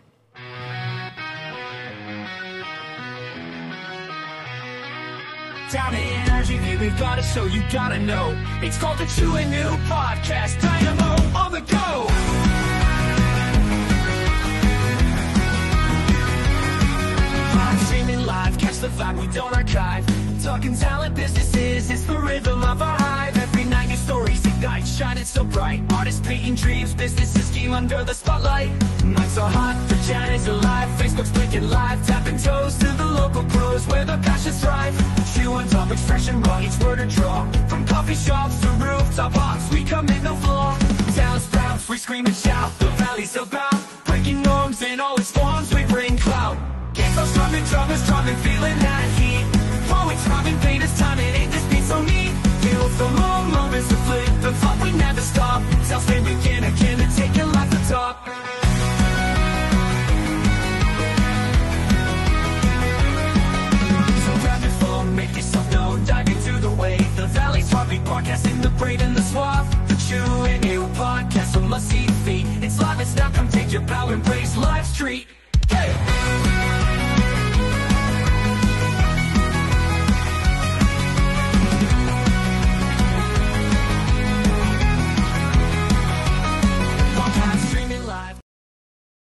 Down to energy, baby, got a show you gotta know. It's called the Chewing New Podcast, Dynamo on the go. Live streaming live, catch the vibe, we don't archive. Talking talent, businesses, it's the rhythm of our hive. Every night new stories ignite, shining so bright. Artists painting dreams, businesses scheme under the spotlight. Nights are hot, for Janet's alive. Facebook's blinking live, tapping toes to the local pros where the passions thrive. Chew on top, expression raw, each word a draw. From coffee shops to rooftop box, we come in no flaw. Town sprouts, we scream and shout, the valley's about. Breaking norms in all its forms, we bring clout. Get so strong and drummers drumming, feeling that heat. Poets robbing painters, time it ain't this beat so neat. Feel the low moments to flip, the thought we never stop. Tell stay begin again to take your life to top. So grab your phone, make yourself known, dive into the wave. The valley's heartbeat broadcasting the brave and the suave. The Chewing New Podcast, a must-see feat. It's live, it's now, come take your power, embrace live street.